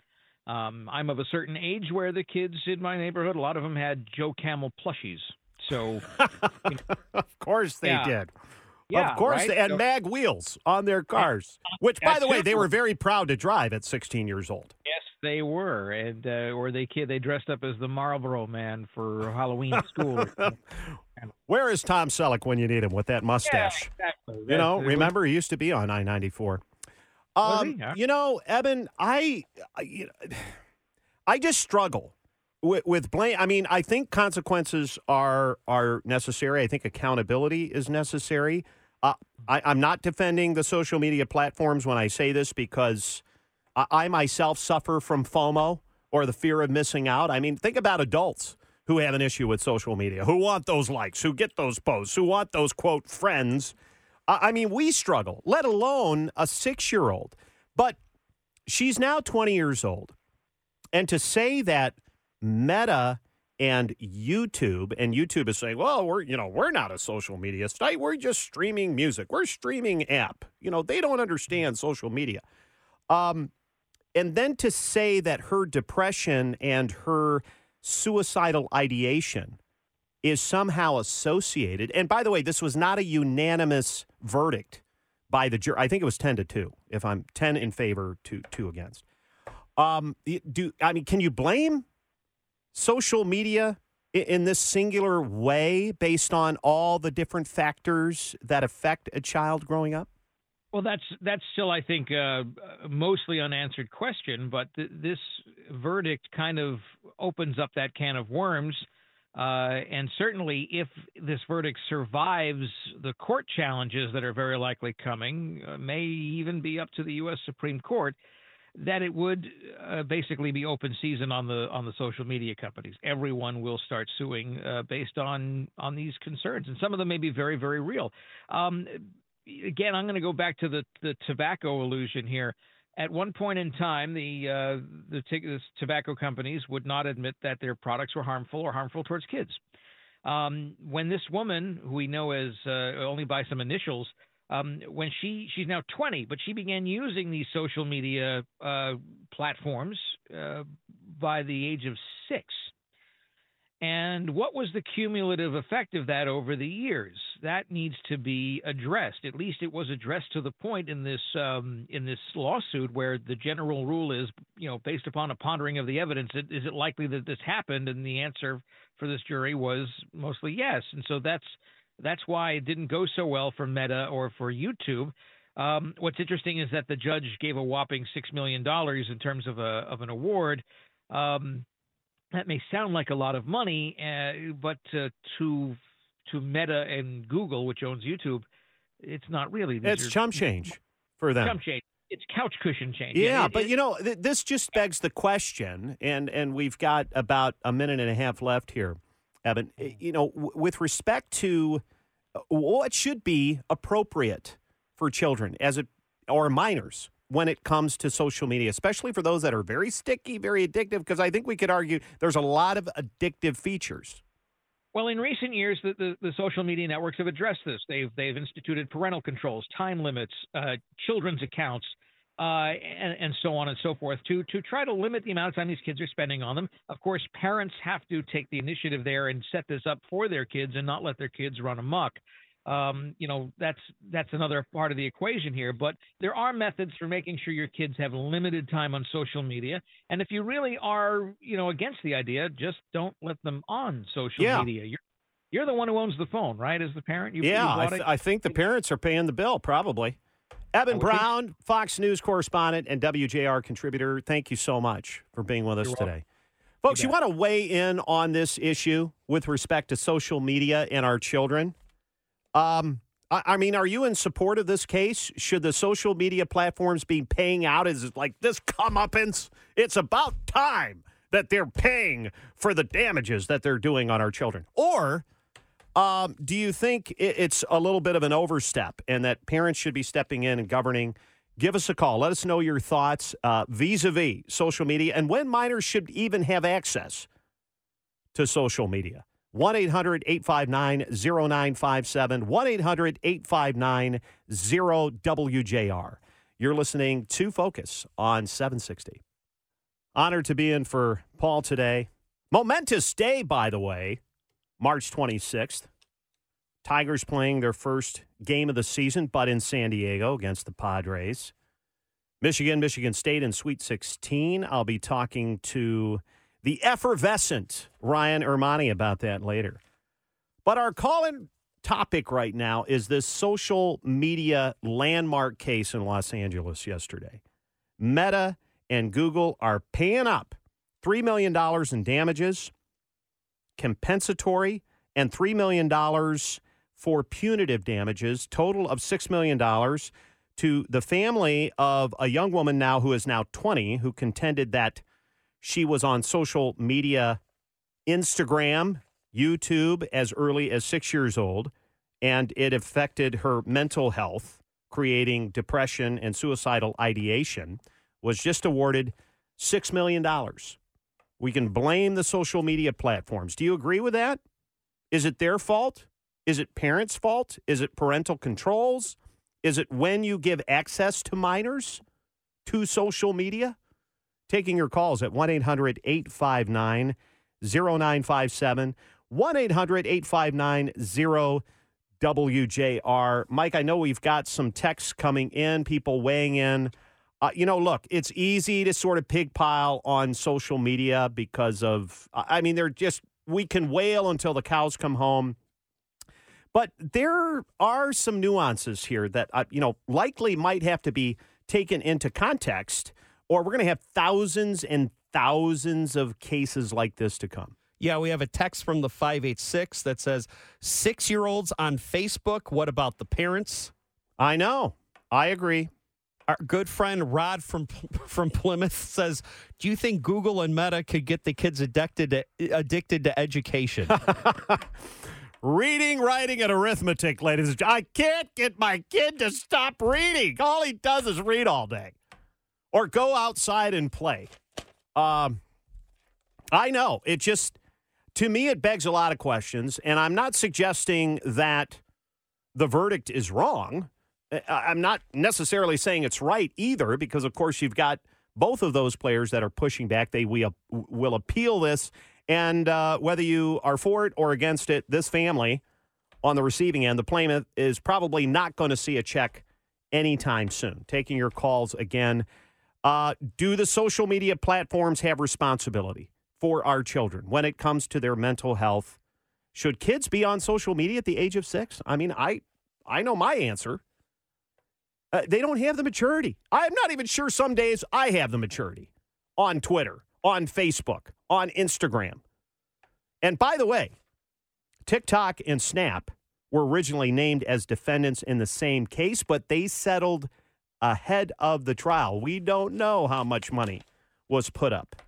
Um, I'm of a certain age where the kids in my neighborhood, a lot of them had Joe Camel plushies. So, you know, of course they yeah. did. Yeah, of course, right? they, and so, mag wheels on their cars, which, by the way, they were very proud to drive at sixteen years old. Yes, they were, and uh, or they kid they dressed up as the Marlboro Man for Halloween at school. Where is Tom Selleck when you need him with that mustache? Yeah, exactly. You know, That's, remember he used to be on I ninety-four. Um, he? Yeah. You know, Eben, I, I, I just struggle with, with blame. I mean, I think consequences are are necessary. I think accountability is necessary. Uh, I, I'm not defending the social media platforms when I say this, because I, I myself suffer from FOMO, or the fear of missing out. I mean, think about adults who have an issue with social media, who want those likes, who get those posts, who want those, quote, friends. I, I mean, we struggle, let alone a six-year-old. But she's now twenty years old. And to say that Meta and YouTube, and YouTube is saying, well, we're, you know, we're not a social media site. We're just streaming music. We're streaming app. You know, they don't understand social media. Um, And then to say that her depression and her suicidal ideation is somehow associated. And by the way, this was not a unanimous verdict by the jury. I think it was ten to two, if I'm ten in favor, to two against. Um, do I mean, can you blame social media in, in this singular way based on all the different factors that affect a child growing up? Well, that's that's still, I think, uh, a mostly unanswered question, but th- this verdict kind of opens up that can of worms. Uh, and certainly, if this verdict survives the court challenges that are very likely coming, uh, may even be up to the U S Supreme Court, that it would uh, basically be open season on the on the social media companies. Everyone will start suing uh, based on on these concerns, and some of them may be very, very real. Um, again, I'm going to go back to the the tobacco illusion here. At one point in time, the uh, the, t- the tobacco companies would not admit that their products were harmful or harmful towards kids. Um, when this woman, who we know as uh, only by some initials, um, when she she's now twenty, but she began using these social media uh, platforms uh, by the age of six. And what was the cumulative effect of that over the years? That needs to be addressed. At least it was addressed to the point in this um, in this lawsuit where the general rule is, you know, based upon a pondering of the evidence, is it likely that this happened? And the answer for this jury was mostly yes. And so that's that's why it didn't go so well for Meta or for YouTube. Um, what's interesting is that the judge gave a whopping six million dollars in terms of a of an award. Um, That may sound like a lot of money, uh, but uh, to to Meta and Google, which owns YouTube, it's not really. These It's are, chump change for them. Chump change. It's couch cushion change. Yeah, it, but it, you know, th- this just begs the question, and and we've got about a minute and a half left here, Evan. You know, w- with respect to what should be appropriate for children as it or minors when it comes to social media, especially for those that are very sticky, very addictive, because I think we could argue there's a lot of addictive features. Well, in recent years, the, the, the social media networks have addressed this. They've they've instituted parental controls, time limits, uh, children's accounts, uh, and, and so on and so forth to to try to limit the amount of time these kids are spending on them. Of course, parents have to take the initiative there and set this up for their kids and not let their kids run amok. Um, you know, that's that's another part of the equation here. But there are methods for making sure your kids have limited time on social media. And if you really are, you know, against the idea, just don't let them on social Yeah. media. You're you're the one who owns the phone, right? As the parent, you, yeah, you I, bought th- it. I think the parents are paying the bill, probably. Evan I would think Brown, Fox News correspondent and W J R contributor, thank you so much for being with us You're today. welcome. Folks, You you want to weigh in on this issue with respect to social media and our children? Um, I, I mean, are you in support of this case? Should the social media platforms be paying out as like this comeuppance? It's about time that they're paying for the damages that they're doing on our children. Or um, do you think it, it's a little bit of an overstep and that parents should be stepping in and governing? Give us a call. Let us know your thoughts uh, vis-a-vis social media and when minors should even have access to social media. one eight hundred eight five nine zero nine five seven, one eight hundred eight five nine zero W J R. You're listening to Focus on seven sixty. Honored to be in for Paul today. Momentous day, by the way, March twenty-sixth. Tigers playing their first game of the season, but in San Diego against the Padres. Michigan, Michigan State in Sweet sixteen. I'll be talking to the effervescent Ryan Ermani about that later. But our call-in topic right now is this social media landmark case in Los Angeles yesterday. Meta and Google are paying up three million dollars in damages, compensatory, and three million dollars for punitive damages, total of six million dollars to the family of a young woman now who is now twenty, who contended that she was on social media, Instagram, YouTube, as early as six years old, and it affected her mental health, creating depression and suicidal ideation, was just awarded six million dollars. We can blame the social media platforms. Do you agree with that? Is it their fault? Is it parents' fault? Is it parental controls? Is it when you give access to minors to social media? Taking your calls at one eight hundred eight five nine zero nine five seven, one eight hundred eight five nine zero W J R. Mike, I know we've got some texts coming in, people weighing in. Uh, you know, look, it's easy to sort of pig pile on social media because of, I mean, they're just, we can wail until the cows come home. But there are some nuances here that, uh, you know, likely might have to be taken into context, or we're going to have thousands and thousands of cases like this to come. Yeah, we have a text from the five eight six that says, six-year-olds on Facebook, what about the parents? I know. I agree. Our good friend Rod from from Plymouth says, do you think Google and Meta could get the kids addicted to, addicted to education? Reading, writing, and arithmetic, ladies and gentlemen. I can't get my kid to stop reading. All he does is read all day or go outside and play. Um, I know. It just, to me, it begs a lot of questions, and I'm not suggesting that the verdict is wrong. I'm not necessarily saying it's right either, because, of course, you've got both of those players that are pushing back. They we, uh, will appeal this, and uh, whether you are for it or against it, this family on the receiving end, the plaintiff, is probably not going to see a check anytime soon. Taking your calls again. Uh, do the social media platforms have responsibility for our children when it comes to their mental health? Should kids be on social media at the age of six? I mean, I I know my answer. Uh, they don't have the maturity. I'm not even sure some days I have the maturity on Twitter, on Facebook, on Instagram. And by the way, TikTok and Snap were originally named as defendants in the same case, but they settled ahead of the trial. We don't know how much money was put up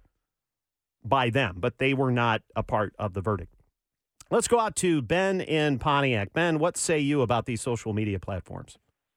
by them, but they were not a part of the verdict. Let's go out to Ben in Pontiac. Ben, what say you about these social media platforms?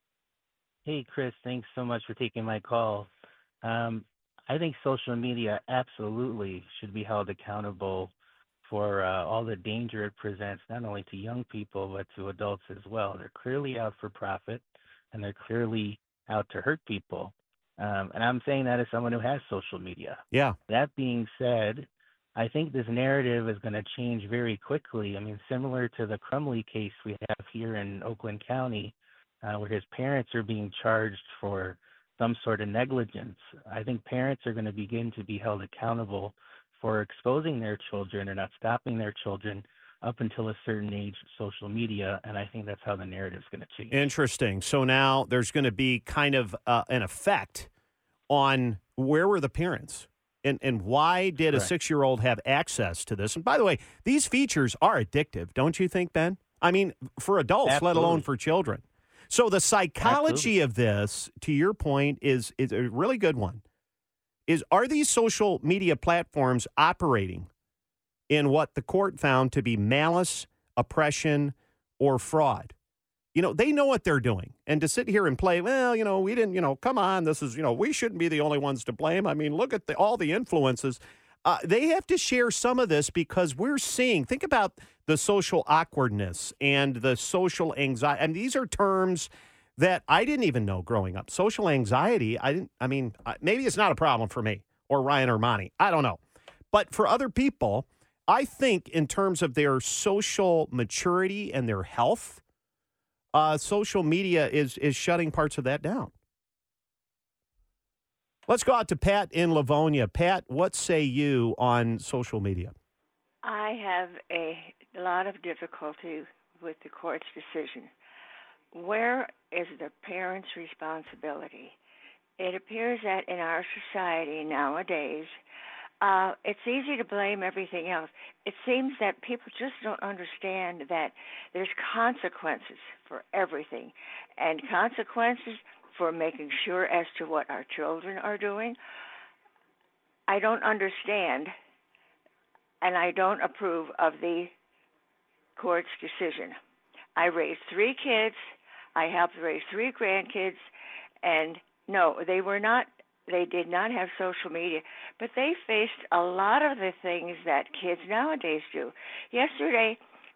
Hey, Chris, thanks so much for taking my call. Um, I think social media absolutely should be held accountable for uh, all the danger it presents, not only to young people, but to adults as well. They're clearly out for profit, and they're clearly out to hurt people. Um, and I'm saying that as someone who has social media. Yeah. That being said, I think this narrative is going to change very quickly. I mean, similar to the Crumley case we have here in Oakland County, Uh, where his parents are being charged for some sort of negligence. I think parents are going to begin to be held accountable for exposing their children or not stopping their children up until a certain age of social media, and I think that's how the narrative is going to change. Interesting. So now there's going to be kind of uh, an effect on where were the parents and, and why did Correct. a six-year-old have access to this? And by the way, these features are addictive, don't you think, Ben? I mean, for adults, Absolutely. let alone for children. So the psychology Absolutely. of this, to your point, is is a really good one. Is are these social media platforms operating in what the court found to be malice, oppression, or fraud? You know, they know what they're doing. And to sit here and play, well, you know, we didn't, you know, come on, this is, you know, we shouldn't be the only ones to blame. I mean, look at the, all the influences. Uh, they have to share some of this because we're seeing, think about the social awkwardness and the social anxiety. And these are terms that I didn't even know growing up. Social anxiety, I didn't, I mean, maybe it's not a problem for me or Ryan or Monty. I don't know. But for other people, I think in terms of their social maturity and their health, uh, social media is is shutting parts of that down. Let's go out to Pat in Livonia. Pat, what say you on social media? I have a lot of difficulty with the court's decision. Where is the parent's responsibility? It appears that in our society nowadays, uh, it's easy to blame everything else. It seems that people just don't understand that there's consequences for everything, and consequences for making sure as to what our children are doing. I don't understand, and I don't approve of the court's decision. I raised three kids. I helped raise three grandkids, and no, they were not, they did not have social media, but they faced a lot of the things that kids nowadays do. Yesterday,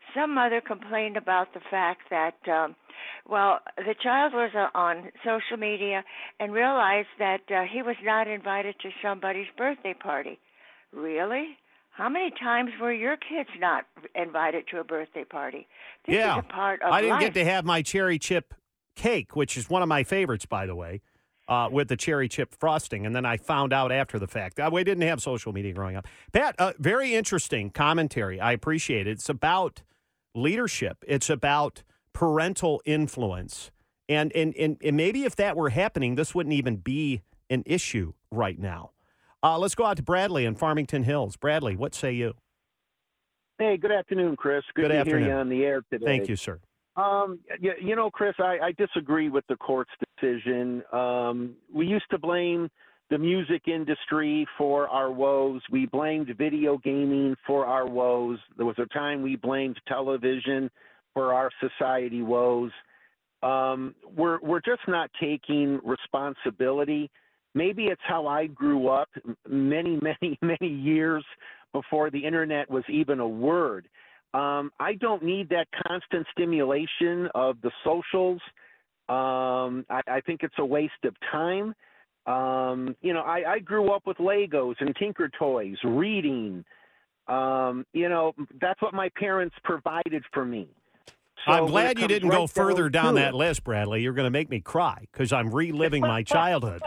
some mother complained about the fact that, um, well, the child was uh, on social media and realized that uh, he was not invited to somebody's birthday party. Really? How many times were your kids not invited to a birthday party? This yeah. is a part of I didn't life. get to have my cherry chip cake, which is one of my favorites, by the way, uh, with the cherry chip frosting. And then I found out after the fact. Uh, we didn't have social media growing up. Pat, uh, very interesting commentary. I appreciate it. It's about leadership. It's about parental influence. And, and, and, and maybe if that were happening, this wouldn't even be an issue right now. Uh, let's go out to Bradley in Farmington Hills. Bradley, what say you? Hey, good afternoon, Chris. Good, Good to afternoon. hear you on the air today. Thank you, sir. Um, you, you know, Chris, I, I disagree with the court's decision. Um, we used to blame the music industry for our woes. We blamed video gaming for our woes. There was a time we blamed television for our society woes. Um, we're we're just not taking responsibility. Maybe it's how I grew up many, many, many years before the internet was even a word. Um, I don't need that constant stimulation of the socials. Um, I, I think it's a waste of time. Um, you know, I, I grew up with Legos and Tinker Toys, reading. Um, you know, that's what my parents provided for me. So I'm when glad it you comes didn't right go further down to that it- list, Bradley. You're going to make me cry because I'm reliving my childhood.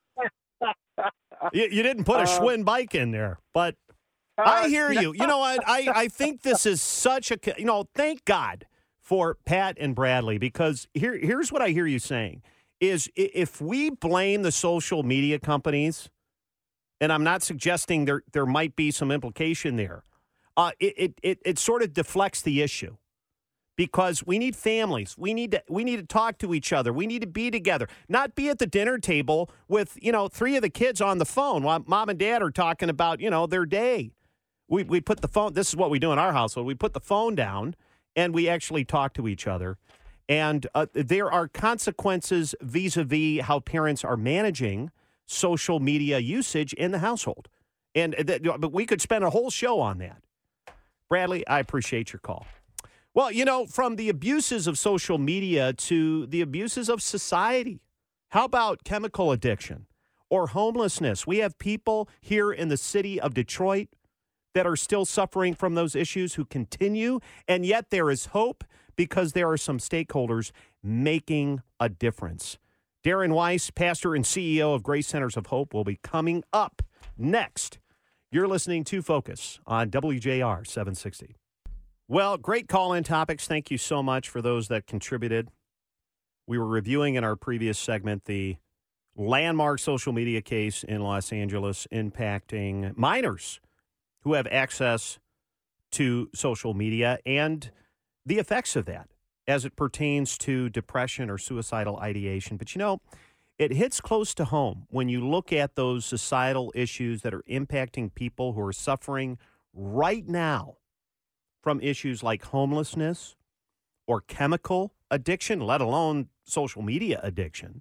You, you didn't put a Uh, Schwinn bike in there, but Uh, I hear you. You know what? I, I think this is such a, you know, thank God for Pat and Bradley, because here here's what I hear you saying is i- if we blame the social media companies, and I'm not suggesting there there might be some implication there, uh, it, it, it, it sort of deflects the issue. Because we need families. We need to we need to talk to each other. We need to be together. Not be at the dinner table with, you know, three of the kids on the phone while mom and dad are talking about, you know, their day. We we put the phone, this is what we do in our household. We put the phone down and we actually talk to each other. And uh, there are consequences vis-a-vis how parents are managing social media usage in the household. And th- but we could spend a whole show on that. Bradley, I appreciate your call. Well, you know, from the abuses of social media to the abuses of society. How about chemical addiction or homelessness? We have people here in the city of Detroit that are still suffering from those issues who continue, and yet there is hope because there are some stakeholders making a difference. Darren Weiss, pastor and C E O of Grace Centers of Hope, will be coming up next. You're listening to Focus on W J R seven sixty. Well, great call-in topics. Thank you so much for those that contributed. We were reviewing in our previous segment the landmark social media case in Los Angeles impacting minors who have access to social media and the effects of that as it pertains to depression or suicidal ideation. But, you know, it hits close to home when you look at those societal issues that are impacting people who are suffering right now from issues like homelessness or chemical addiction, let alone social media addiction,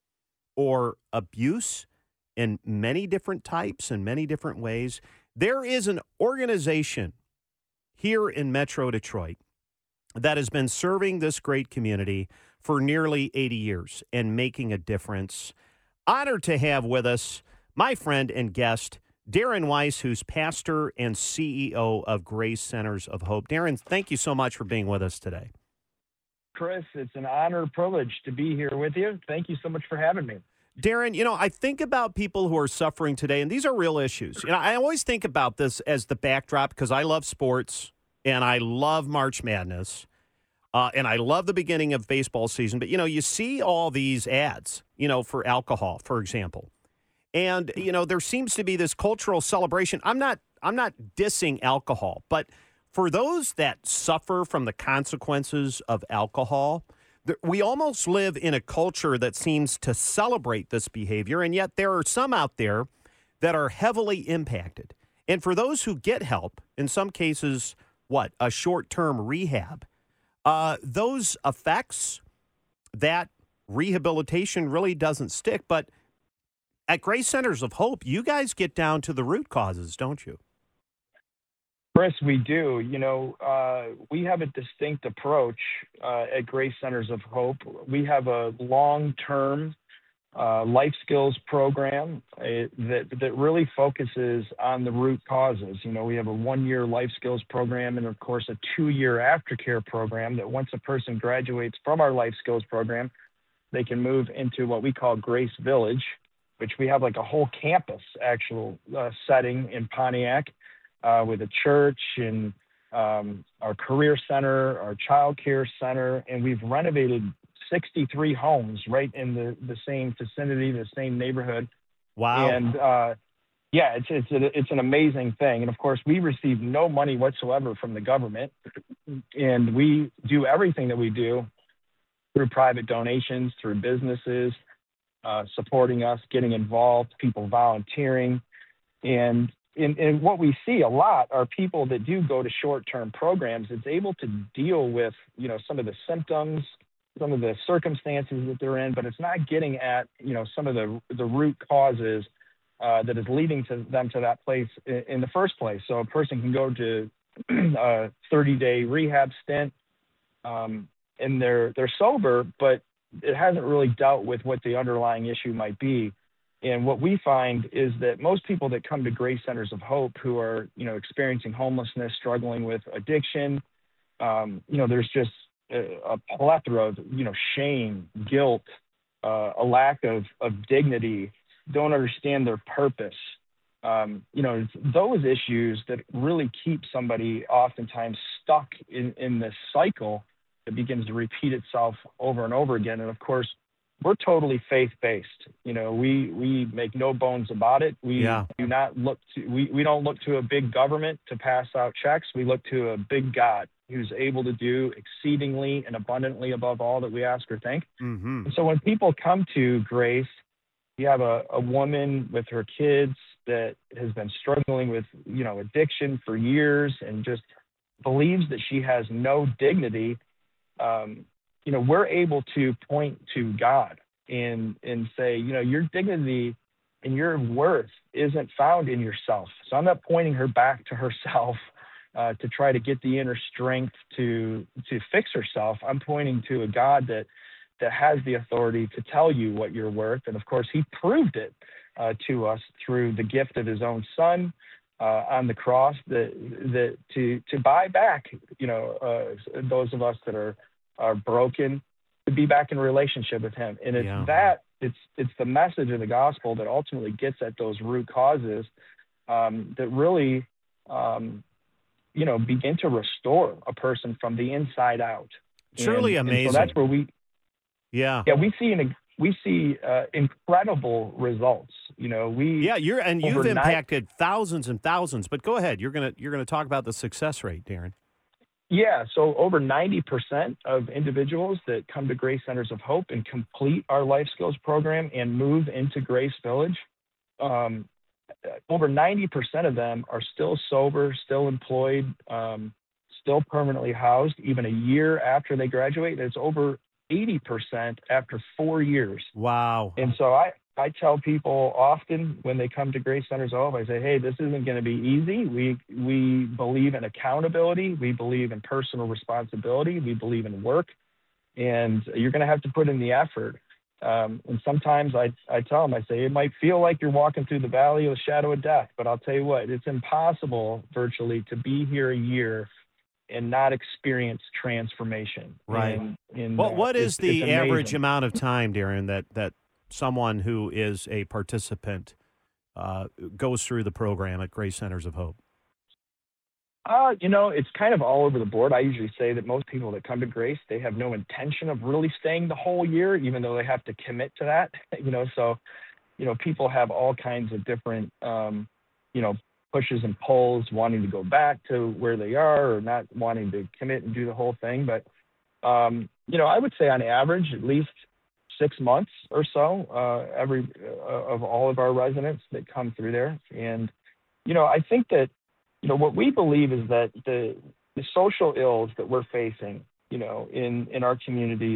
or abuse in many different types and many different ways. There is an organization here in Metro Detroit that has been serving this great community for nearly eighty years and making a difference. Honored to have with us my friend and guest, Darren Weiss, who's pastor and C E O of Grace Centers of Hope. Darren, thank you so much for being with us today. Chris, it's an honor and privilege to be here with you. Thank you so much for having me. Darren, you know, I think about people who are suffering today, and these are real issues. You know, I always think about this as the backdrop because I love sports and I love March Madness. Uh, and I love the beginning of baseball season. But, you know, you see all these ads, you know, for alcohol, for example. And, you know, there seems to be this cultural celebration. I'm not I'm not dissing alcohol, but for those that suffer from the consequences of alcohol, th- we almost live in a culture that seems to celebrate this behavior. And yet there are some out there that are heavily impacted. And for those who get help, in some cases, what, a short-term rehab, uh, those effects, that rehabilitation really doesn't stick. But at Grace Centers of Hope, you guys get down to the root causes, don't you? Chris, we do. You know, uh, we have a distinct approach uh, at Grace Centers of Hope. We have a long-term uh, life skills program uh, that that really focuses on the root causes. You know, we have a one-year life skills program and, of course, a two-year aftercare program that once a person graduates from our life skills program, they can move into what we call Grace Village, which we have like a whole campus actual uh, setting in Pontiac. Uh, with a church and um, our career center, our child care center, and we've renovated sixty-three homes right in the, the same vicinity, the same neighborhood. Wow. And uh, yeah, it's, it's, a, it's an amazing thing. And of course, we receive no money whatsoever from the government. And we do everything that we do through private donations, through businesses, uh, supporting us, getting involved, people volunteering. And And, and what we see a lot are people that do go to short-term programs. It's able to deal with, you know, some of the symptoms, some of the circumstances that they're in, but it's not getting at, you know, some of the the root causes uh, that is leading to them to that place in, in the first place. So a person can go to a thirty-day rehab stint, um, and they're they're sober, but it hasn't really dealt with what the underlying issue might be. And what we find is that most people that come to Grace Centers of Hope who are, you know, experiencing homelessness, struggling with addiction, um, you know, there's just a, a plethora of, you know, shame, guilt, uh, a lack of, of dignity, don't understand their purpose. Um, you know, it's those issues that really keep somebody oftentimes stuck in, in this cycle that begins to repeat itself over and over again. And of course, we're totally faith-based. You know, we we make no bones about it. We Yeah. do not look to we, we don't look to a big government to pass out checks. We look to a big God who's able to do exceedingly and abundantly above all that we ask or think. Mm-hmm. And so when people come to Grace, you have a, a woman with her kids that has been struggling with, you know, addiction for years and just believes that she has no dignity. Um, you know, we're able to point to God and and say, you know, your dignity and your worth isn't found in yourself. So I'm not pointing her back to herself uh, to try to get the inner strength to to fix herself. I'm pointing to a God that that has the authority to tell you what you're worth. And of course, he proved it uh, to us through the gift of his own son uh, on the cross that that to to buy back, you know, uh, those of us that are are broken, to be back in relationship with him. And it's Yeah. that, it's it's the message of the gospel that ultimately gets at those root causes um, that really, um, you know, begin to restore a person from the inside out. Truly and, amazing. And so that's where we, Yeah. yeah, we see an, we see uh, incredible results. You know, we Yeah, you're and you've overnight- impacted thousands and thousands. But go ahead. You're gonna you're gonna talk about the success rate, Darren. Yeah, so over ninety percent of individuals that come to Grace Centers of Hope and complete our life skills program and move into Grace Village, um, over ninety percent of them are still sober, still employed, um, still permanently housed, even a year after they graduate. It's over eighty percent after four years. Wow. And so I, I tell people often when they come to Grace Centers of Hope, I say, hey, this isn't going to be easy. We we believe in accountability. We believe in personal responsibility. We believe in work. And you're going to have to put in the effort. Um, and sometimes I, I tell them, I say, it might feel like you're walking through the valley of the shadow of death, but I'll tell you what, it's impossible virtually to be here a year and not experience transformation. Right. And, and, What uh, what is it's- the it's average amazing. amount of time, Darren, that that someone who is a participant uh, goes through the program at Grace Centers of Hope? Uh, you know, it's kind of all over the board. I usually say that most people that come to Grace, they have no intention of really staying the whole year, even though they have to commit to that. You know, so, you know, people have all kinds of different, um, you know, pushes and pulls, wanting to go back to where they are or not wanting to commit and do the whole thing. But, um, you know, I would say on average, at least six months or so, uh, every uh, of all of our residents that come through there. And, you know, I think that, you know, what we believe is that the the social ills that we're facing, you know, in, in our communities,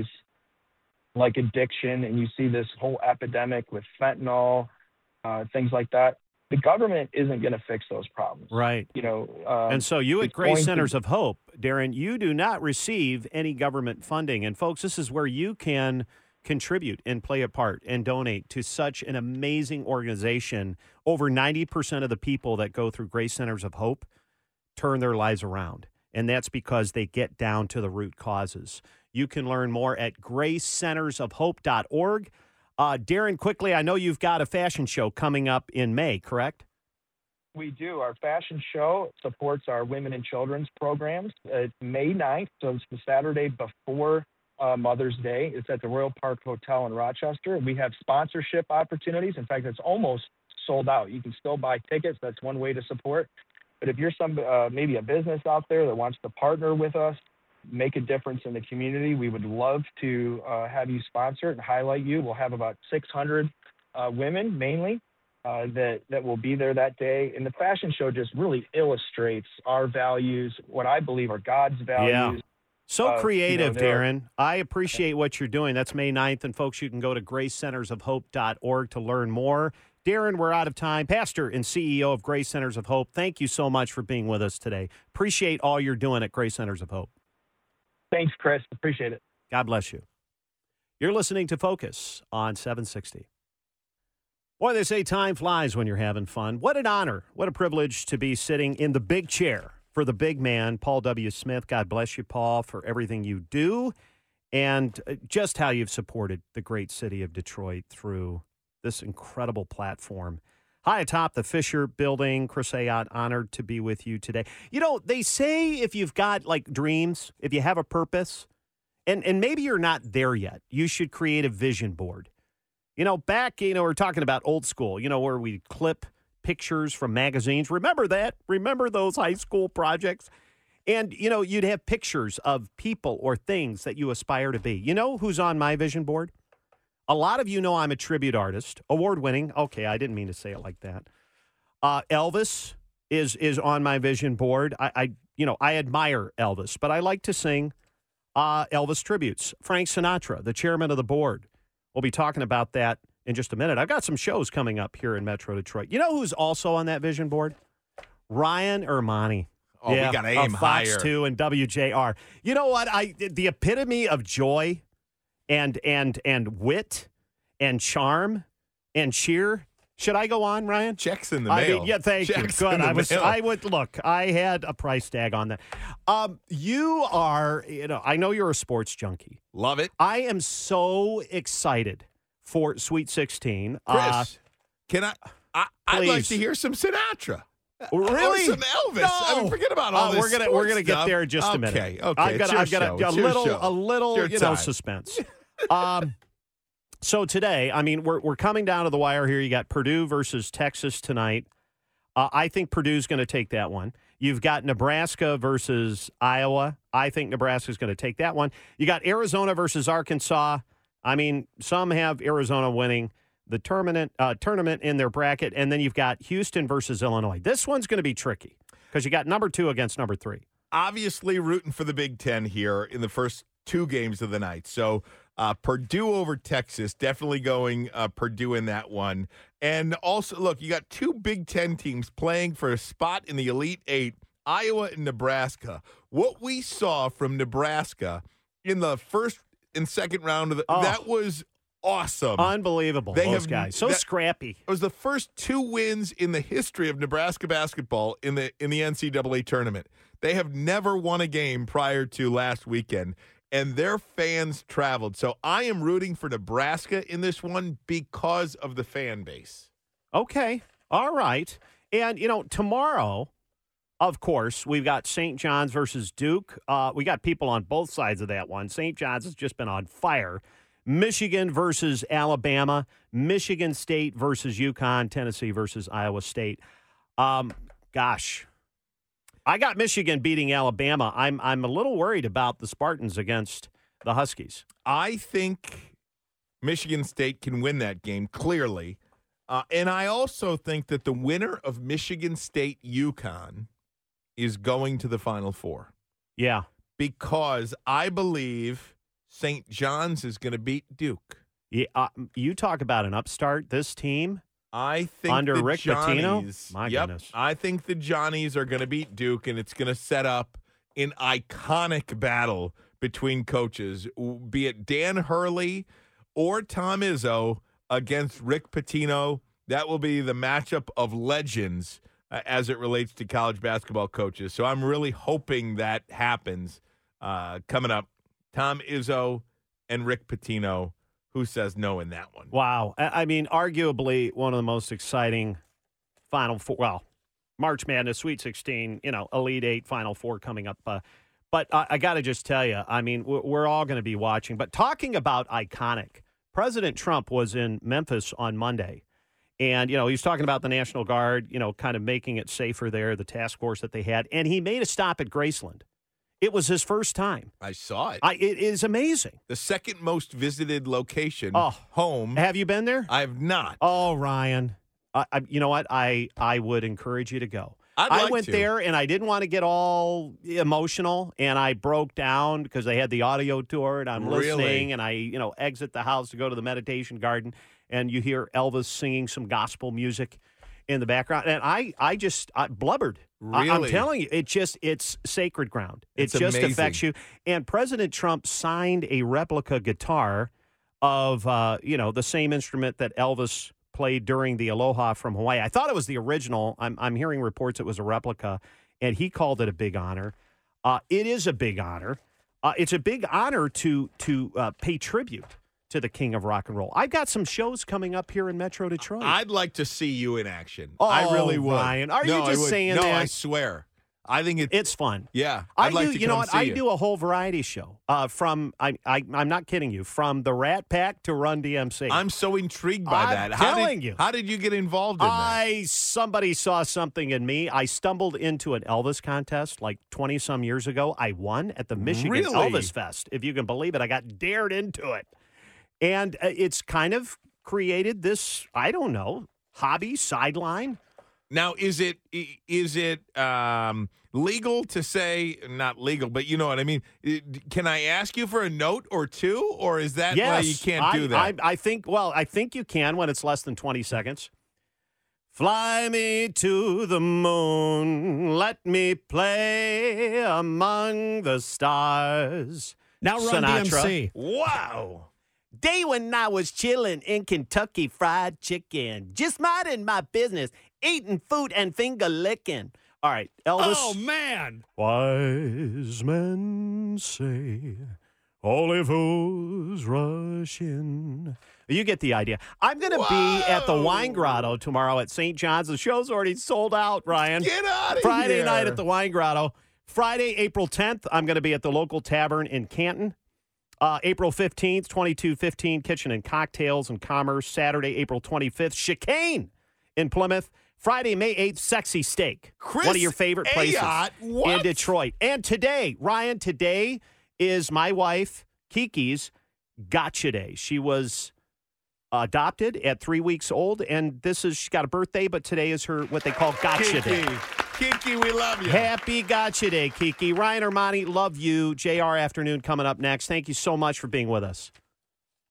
like addiction, and you see this whole epidemic with fentanyl, uh, things like that. the government isn't going to fix those problems. Right. You know, um, and so you at it's Grace going Centers to- of Hope, Darren, you do not receive any government funding. And folks, this is where you can contribute and play a part and donate to such an amazing organization. Over ninety percent of the people that go through Grace Centers of Hope turn their lives around. And that's because they get down to the root causes. You can learn more at grace centers of hope dot org. Uh, Darren, quickly, I know you've got a fashion show coming up in May, correct? We do. Our fashion show supports our women and children's programs. It's May ninth, so it's the Saturday before uh, Mother's Day. It's at the Royal Park Hotel in Rochester. We have sponsorship opportunities. In fact, it's almost sold out. You can still buy tickets. That's one way to support. But if you're some uh, maybe a business out there that wants to partner with us, make a difference in the community, we would love to uh, have you sponsor it and highlight you. We'll have about six hundred uh, women mainly uh, that, that will be there that day. And the fashion show just really illustrates our values, what I believe are God's values. Yeah. So Uh, creative, you know, there are- Darren. I appreciate what you're doing. That's May ninth. And folks, you can go to grace centers of hope dot org to learn more. Darren, we're out of time. Pastor and C E O of Grace Centers of Hope, thank you so much for being with us today. Appreciate all you're doing at Grace Centers of Hope. Thanks, Chris. Appreciate it. God bless you. You're listening to Focus on seven sixty. Boy, they say time flies when you're having fun. What an honor. What a privilege to be sitting in the big chair for the big man, Paul W. Smith. God bless you, Paul, for everything you do and just how you've supported the great city of Detroit through this incredible platform. High atop the Fisher Building, Chris Ayotte, honored to be with you today. You know, they say if you've got, like, dreams, if you have a purpose, and, and maybe you're not there yet, you should create a vision board. You know, back, you know, we're talking about old school, you know, where we clip pictures from magazines. Remember that? Remember those high school projects? And, you know, you'd have pictures of people or things that you aspire to be. You know who's on my vision board? A lot of you know I'm a tribute artist, award-winning. Okay, I didn't mean to say it like that. Uh, Elvis is is on my vision board. I, I, you know, I admire Elvis, but I like to sing uh, Elvis tributes. Frank Sinatra, the chairman of the board. We'll be talking about that in just a minute. I've got some shows coming up here in Metro Detroit. You know who's also on that vision board? Ryan Ermani. Oh, yeah, we got to aim of Fox higher. two and W J R. You know what? I the epitome of joy and and and wit and charm and cheer. Should I go on, Ryan? Checks in the I mail. mean, yeah, thank Checks you. Good. in the I was. mail. I would look. I had a price tag on that. Um, you are. You know, I know you're a sports junkie. Love it. I am so excited for Sweet sixteen. Chris, Uh, can I, I I'd like please. to hear some Sinatra. Really? Or some Elvis. I mean, forget about all Oh, this we're gonna sports we're gonna get stuff. there in just a minute. Okay, okay. I've got it's your I've got show. a, a It's your little show. a little It's your you know time. suspense. um, so today, I mean, we're we're coming down to the wire here. You got Purdue versus Texas tonight. Uh, I think Purdue's going to take that one. You've got Nebraska versus Iowa. I think Nebraska's going to take that one. You got Arizona versus Arkansas. I mean, some have Arizona winning the tournament uh, tournament in their bracket, and then you've got Houston versus Illinois. This one's going to be tricky because you got number two against number three. Obviously rooting for the Big Ten here in the first two games of the night. So uh, Purdue over Texas, definitely going uh, Purdue in that one. And also, look, you got two Big Ten teams playing for a spot in the Elite Eight, Iowa and Nebraska. What we saw from Nebraska in the first and second round of the, Oh. that was awesome. Unbelievable, They those have- guys. So that- scrappy. It was the first two wins in the history of Nebraska basketball in the in the N C double A tournament. They have never won a game prior to last weekend, and their fans traveled. So I am rooting for Nebraska in this one because of the fan base. Okay. All right. And, you know, tomorrow, of course, we've got Saint John's versus Duke. Uh, we got people on both sides of that one. Saint John's has just been on fire. Michigan versus Alabama. Michigan State versus UConn. Tennessee versus Iowa State. Um, gosh. I got Michigan beating Alabama. I'm I'm a little worried about the Spartans against the Huskies. I think Michigan State can win that game, clearly. Uh, and I also think that the winner of Michigan State UConn is going to the Final Four. Yeah. Because I believe Saint John's is going to beat Duke. Yeah, uh, you talk about an upstart. This team, I think Under the Rick Johnnies, Pitino? My yep, goodness. I think the Johnnies are going to beat Duke, and it's going to set up an iconic battle between coaches, be it Dan Hurley or Tom Izzo against Rick Pitino. That will be the matchup of legends uh, as it relates to college basketball coaches. So I'm really hoping that happens uh, coming up. Tom Izzo and Rick Pitino. Who says no in that one? Wow. I I mean, arguably one of the most exciting Final Four. Well, March Madness, Sweet sixteen, you know, Elite Eight, Final Four coming up. Uh, but I, I got to just tell you, I mean, we're, we're all going to be watching. But talking about iconic, President Trump was in Memphis on Monday. And, you know, he was talking about the National Guard, you know, kind of making it safer there, the task force that they had. And he made a stop at Graceland. It was his first time. I saw it. I, it is amazing. The second most visited location, Oh, home. Have you been there? I have not. Oh, Ryan. I, I, you know what? I, I would encourage you to go. I'd I like went to. there, and I didn't want to get all emotional, and I broke down because they had the audio tour, and I'm Really? listening, and I, you know, exit the house to go to the meditation garden, and you hear Elvis singing some gospel music in the background, and I, I just I blubbered. I, I'm Really? telling you, it just it's sacred ground. It It's just amazing. affects you. And President Trump signed a replica guitar of, uh, you know, the same instrument that Elvis played during the Aloha from Hawaii. I thought it was the original. I'm, I'm hearing reports it was a replica, and he called it a big honor. Uh, it is a big honor. Uh, it's a big honor to to uh, pay tribute to the king of rock and roll. I've got some shows coming up here in Metro Detroit. I'd like to see you in action. Oh, I really would. Ryan, are No, you I just would. saying no, that? I swear. I think it, It's fun. Yeah, I I'd like do. to You know come what? see I you. do a whole variety show. Uh, from I, I, I'm not kidding you. From the Rat Pack to Run D M C. I'm so intrigued by I'm that. How telling did, you. How did you get involved in that? I somebody saw something in me. I stumbled into an Elvis contest like twenty some years ago. I won at the Michigan Really? Elvis Fest, if you can believe it. I got dared into it, and uh, it's kind of created this. I don't know hobby sideline. Now, is it is it um, legal to say, not legal, but you know what I mean? It- Can I ask you for a note or two, or is that why Yes, you can't I, do that? I, I think. Well, I think you can when it's less than twenty seconds. Fly me to the moon, let me play among the stars. Now Run D M Sinatra. C. Wow. Day when I was chilling in Kentucky Fried Chicken, just minding my business, eating food and finger licking. All right, Elvis. Oh, man. Wise men say only fools rush in. You get the idea. I'm going to be at the Wine Grotto tomorrow at Saint John's. The show's already sold out, Ryan. Get out of Friday here. night at the Wine Grotto. Friday, April tenth, I'm going to be at the local tavern in Canton. Uh, April fifteenth, twenty-two fifteen Kitchen and Cocktails and Commerce. Saturday, April twenty-fifth, Chicane in Plymouth. Friday, May eighth, Sexy Steak. Chris one of your favorite places Ayotte? in What? Detroit. And today, Ryan, today is my wife, Kiki's Gotcha Day. She was adopted at three weeks old, and this is, she's got a birthday, but today is her, what they call Gotcha Kiki. Day. Kiki, we love you. Happy Gotcha Day, Kiki. Ryan Armani, love you. J R Afternoon coming up next. Thank you so much for being with us.